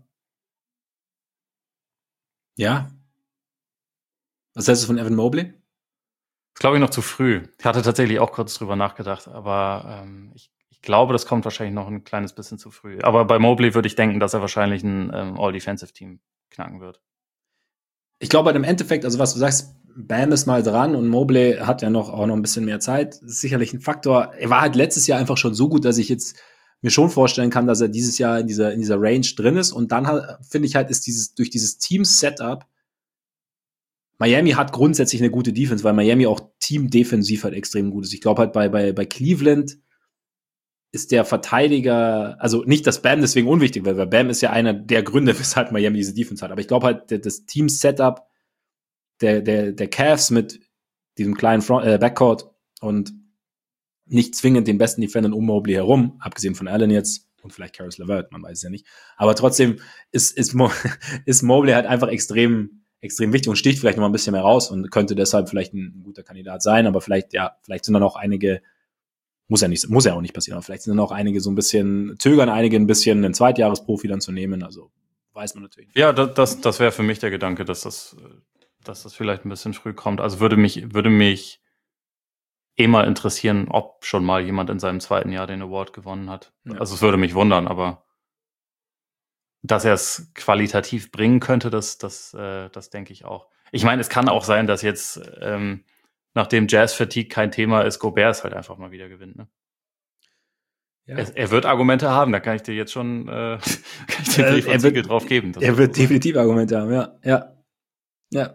Ja. Was heißt du von Evan Mobley? Das glaube ich noch zu früh. Ich hatte tatsächlich auch kurz drüber nachgedacht, aber ähm, ich, ich glaube, das kommt wahrscheinlich noch ein kleines bisschen zu früh. Aber bei Mobley würde ich denken, dass er wahrscheinlich ein ähm, All-Defensive-Team knacken wird. Ich glaube, im Endeffekt, also was du sagst, Bam ist mal dran und Mobley hat ja noch auch noch ein bisschen mehr Zeit. Das ist sicherlich ein Faktor. Er war halt letztes Jahr einfach schon so gut, dass ich jetzt mir schon vorstellen kann, dass er dieses Jahr in dieser in dieser Range drin ist. Und dann halt, finde ich halt, ist dieses durch dieses Team-Setup, Miami hat grundsätzlich eine gute Defense, weil Miami auch teamdefensiv halt extrem gut ist. Ich glaube halt bei bei bei Cleveland ist der Verteidiger, also nicht, dass Bam deswegen unwichtig wird, weil Bam ist ja einer der Gründe, weshalb Miami diese Defense hat. Aber ich glaube halt, das Team-Setup der, der, der Cavs mit diesem kleinen Front, äh, Backcourt und nicht zwingend den besten Defendern um Mobley herum, abgesehen von Allen jetzt und vielleicht Caris LeVert, man weiß es ja nicht. Aber trotzdem ist, ist, Mo- ist Mobley halt einfach extrem, extrem wichtig und sticht vielleicht noch mal ein bisschen mehr raus und könnte deshalb vielleicht ein, ein guter Kandidat sein. Aber vielleicht, ja, vielleicht sind dann auch einige, muss ja nicht, muss ja auch nicht passieren, aber vielleicht sind dann auch einige so ein bisschen, zögern einige ein bisschen, einen Zweitjahresprofi dann zu nehmen. Also weiß man natürlich nicht. Ja, das, das, das wäre für mich der Gedanke, dass das, dass das vielleicht ein bisschen früh kommt. Also würde mich, würde mich eh mal interessieren, ob schon mal jemand in seinem zweiten Jahr den Award gewonnen hat. Ja. Also es würde mich wundern, aber dass er es qualitativ bringen könnte, das, das, äh, das denke ich auch. Ich meine, es kann auch sein, dass jetzt, ähm, nachdem Jazz-Fatigue kein Thema ist, Gobert es halt einfach mal wieder gewinnt. Ne? Ja. Er, er wird Argumente haben, da kann ich dir jetzt schon äh, kann ich dir Äh, Brief und er Siegel wird- drauf geben. Das Er wird definitiv Argumente haben, ja. Ja. Ja.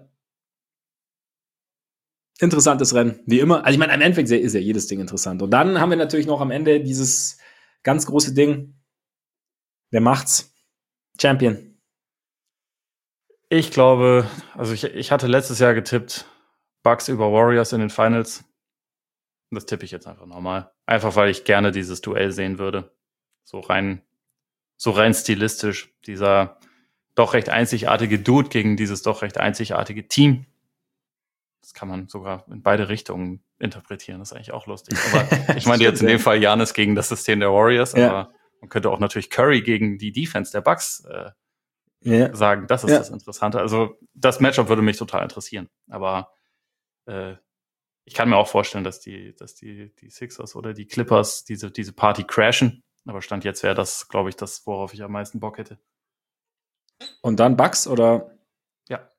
Interessantes Rennen, wie immer. Also ich meine, im Endeffekt ist ja jedes Ding interessant. Und dann haben wir natürlich noch am Ende dieses ganz große Ding. Wer macht's? Champion. Ich glaube, also ich, ich hatte letztes Jahr getippt, Bucks über Warriors in den Finals. Das tippe ich jetzt einfach nochmal. Einfach, weil ich gerne dieses Duell sehen würde. So rein, so rein stilistisch. Dieser doch recht einzigartige Dude gegen dieses doch recht einzigartige Team. Das kann man sogar in beide Richtungen interpretieren. Das ist eigentlich auch lustig. Aber ich meine jetzt in dem Fall Giannis gegen das System der Warriors. Ja. Aber man könnte auch natürlich Curry gegen die Defense der Bucks äh, Ja. sagen. Das ist Ja. das Interessante. Also das Matchup würde mich total interessieren. Aber äh, ich kann mir auch vorstellen, dass die, dass die, die Sixers oder die Clippers diese, diese Party crashen. Aber Stand jetzt wäre das, glaube ich, das, worauf ich am meisten Bock hätte. Und dann Bucks oder? Ja.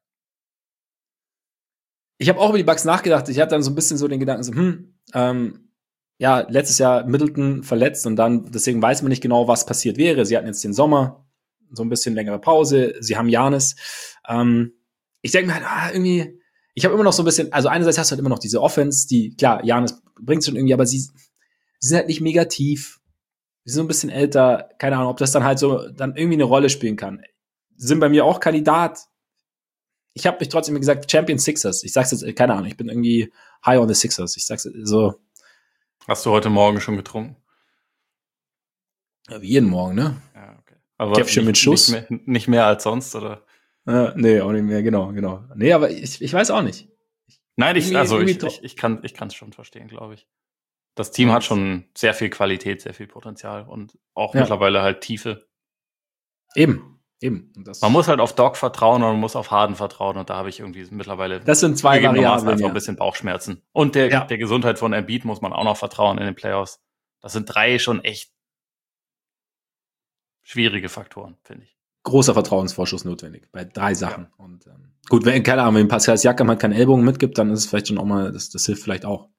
Ich habe auch über die Bucks nachgedacht. Ich hatte dann so ein bisschen so den Gedanken, so, hm, ähm, ja, letztes Jahr Middleton verletzt und dann, deswegen weiß man nicht genau, was passiert wäre. Sie hatten jetzt den Sommer, so ein bisschen längere Pause. Sie haben Giannis. Ähm, ich denke mir halt, ah, irgendwie, ich habe immer noch so ein bisschen, also einerseits hast du halt immer noch diese Offense, die, klar, Giannis bringt schon irgendwie, aber sie, sie sind halt nicht mega tief. Sie sind so ein bisschen älter. Keine Ahnung, ob das dann halt so dann irgendwie eine Rolle spielen kann. Sind bei mir auch Kandidat. Ich habe mich trotzdem gesagt, Champion Sixers. Ich sag's jetzt, keine Ahnung, ich bin irgendwie high on the Sixers. Ich sag's so, Hast du heute Morgen schon getrunken? ja, wie jeden Morgen, ne? Ja, okay. Aber Käffchen nicht, mit Schuss? Nicht mehr, nicht mehr als sonst, oder? Äh, nee, auch nicht mehr, genau, genau. Nee, aber ich, ich weiß auch nicht. Nein, ich, Irgendwie- also irgendwie ich, tro- ich, ich kann es ich schon verstehen, glaube ich. Das Team Ja. hat schon sehr viel Qualität, sehr viel Potenzial und auch Ja. mittlerweile halt Tiefe. Eben, eben. Und das, Man muss halt auf Doc vertrauen und man muss auf Harden vertrauen und da habe ich irgendwie mittlerweile das sind zwei zugegebenermaßen Variablen, einfach ja. ein bisschen Bauchschmerzen. Und der, Ja. der Gesundheit von Embiid muss man auch noch vertrauen in den Playoffs. Das sind drei schon echt schwierige Faktoren, finde ich. Großer Vertrauensvorschuss notwendig bei drei Sachen. Und ähm, gut, wenn, keine Ahnung, wenn Pascal Siakam halt keinen Ellbogen mitgibt, dann ist es vielleicht schon auch mal, das, das hilft vielleicht auch.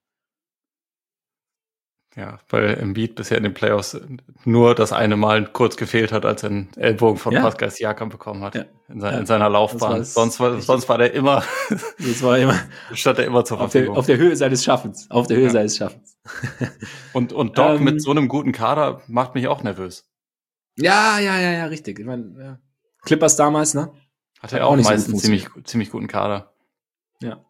Ja, weil Embiid bisher in den Playoffs nur das eine Mal kurz gefehlt hat, als er einen Ellbogen von Ja. Pascal Siakam bekommen hat Ja. in, sein, Ja. in seiner Laufbahn. Das war- Sonst war, sonst war der immer, Das war immer stand er immer zur auf der, Verfügung. auf der Höhe seines Schaffens. Auf der Höhe Ja. seines Schaffens. Und, und Doc Ähm, mit so einem guten Kader macht mich auch nervös. Ja, ja, ja, ja, richtig. Ich mein, ja. Clippers damals, ne? Hat Hat er auch auch nicht so meistens gut ziemlich, ziemlich guten Kader. Ja.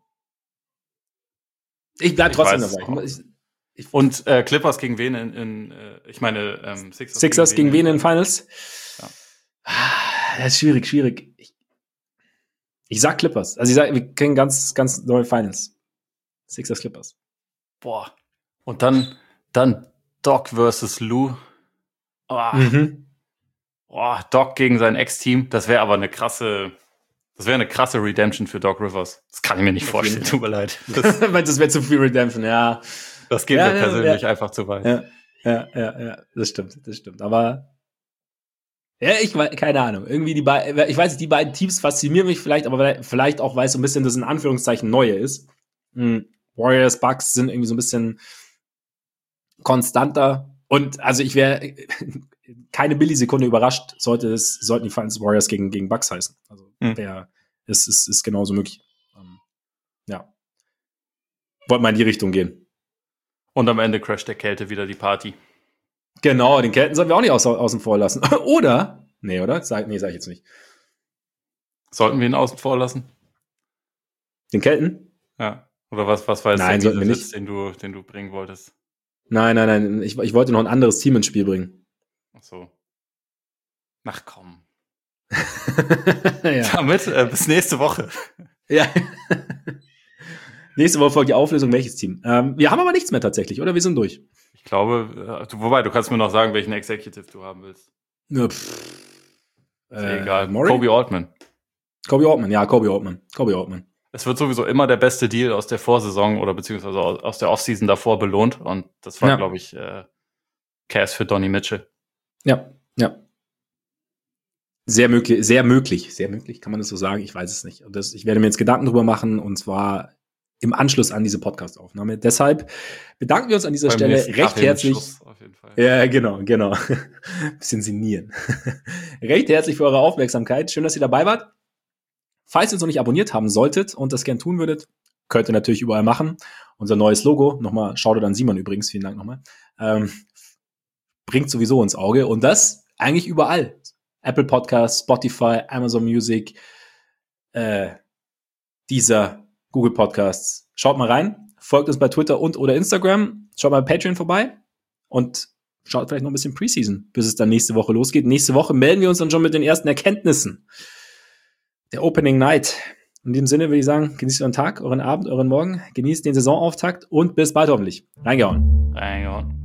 Ich bleib Ich trotzdem weiß dabei. es auch. Ich, ich, Und äh, Clippers gegen wen in, in äh, ich meine ähm, Sixers, Sixers gegen wen in den Finals? Ja. Ah, das ist schwierig, schwierig. Ich, ich sag Clippers. Also ich sag, wir kriegen ganz, ganz neue Finals. Sixers Clippers. Boah. Und dann, dann Doc versus Lou. Oh, Mhm. oh, Doc gegen sein Ex-Team. Das wäre aber eine krasse, das wäre eine krasse Redemption für Doc Rivers. Das kann ich mir nicht Auf vorstellen. jeden Tut mir leid. Das, Das wäre zu viel Redemption, ja. das geht Ja, mir ja, persönlich ja. einfach zu weit. Ja, ja, ja, ja. Das stimmt, das stimmt. Aber ja, ich weiß, keine Ahnung. Irgendwie die beiden, ich weiß nicht, die beiden Teams faszinieren mich vielleicht, aber vielleicht auch, weil es so ein bisschen das in Anführungszeichen Neue ist. Hm. Warriors, Bucks sind irgendwie so ein bisschen konstanter. Und also ich wäre keine Millisekunde überrascht, sollte es, sollten die Finals Warriors gegen, gegen Bucks heißen. Also Hm. der ist, ist, ist genauso möglich. Ähm, ja. Wollte mal in die Richtung gehen. Und am Ende crasht der Kälte wieder die Party. Genau, den Kelten sollen wir auch nicht außen, außen vor lassen. Oder? Nee, oder? Sag, nee, sag ich jetzt nicht. Sollten wir ihn außen vor lassen? Den Kelten? Ja. Oder was, was war jetzt Nein, der sollten wir Witz, nicht. den du, den du bringen wolltest? Nein, nein, nein. Ich, ich wollte noch ein anderes Team ins Spiel bringen. Ach so. Ach komm. ja. Damit äh, bis nächste Woche. Ja. Nächste Woche folgt die Auflösung, welches Team. Ähm, wir haben aber nichts mehr tatsächlich, oder? Wir sind durch. Ich glaube, äh, wobei, du kannst mir noch sagen, welchen Executive du haben willst. Ja, pff. Ist Äh, egal. Murray? Kobe Altman. Kobe Altman, ja, Kobe Altman. Kobe Altman. Es wird sowieso immer der beste Deal aus der Vorsaison oder beziehungsweise aus der Offseason davor belohnt. Und das war, Ja. glaube ich, äh, Cash für Donnie Mitchell. Ja, ja. Sehr möglich, sehr möglich, sehr möglich, kann man das so sagen? Ich weiß es nicht. Und das, ich werde mir jetzt Gedanken drüber machen, und zwar im Anschluss an diese Podcast-Aufnahme. Deshalb bedanken wir uns an dieser Beim Stelle nächsten recht Kaffee mit herzlich. Schuss auf jeden Fall. Ja, genau, genau. Bisschen sinnieren. Recht herzlich für eure Aufmerksamkeit. Schön, dass ihr dabei wart. Falls ihr uns noch nicht abonniert haben solltet und das gern tun würdet, könnt ihr natürlich überall machen. Unser neues Logo, nochmal, Shoutout an Simon übrigens, vielen Dank nochmal, ähm, bringt sowieso ins Auge. Und das eigentlich überall. Apple Podcasts, Spotify, Amazon Music, äh, Deezer, Google Podcasts. Schaut mal rein, folgt uns bei Twitter und oder Instagram, schaut mal bei Patreon vorbei und schaut vielleicht noch ein bisschen Preseason, bis es dann nächste Woche losgeht. Nächste Woche melden wir uns dann schon mit den ersten Erkenntnissen der Opening Night. In dem Sinne würde ich sagen, genießt euren Tag, euren Abend, euren Morgen, genießt den Saisonauftakt und bis bald hoffentlich. Reingehauen. Reingehauen.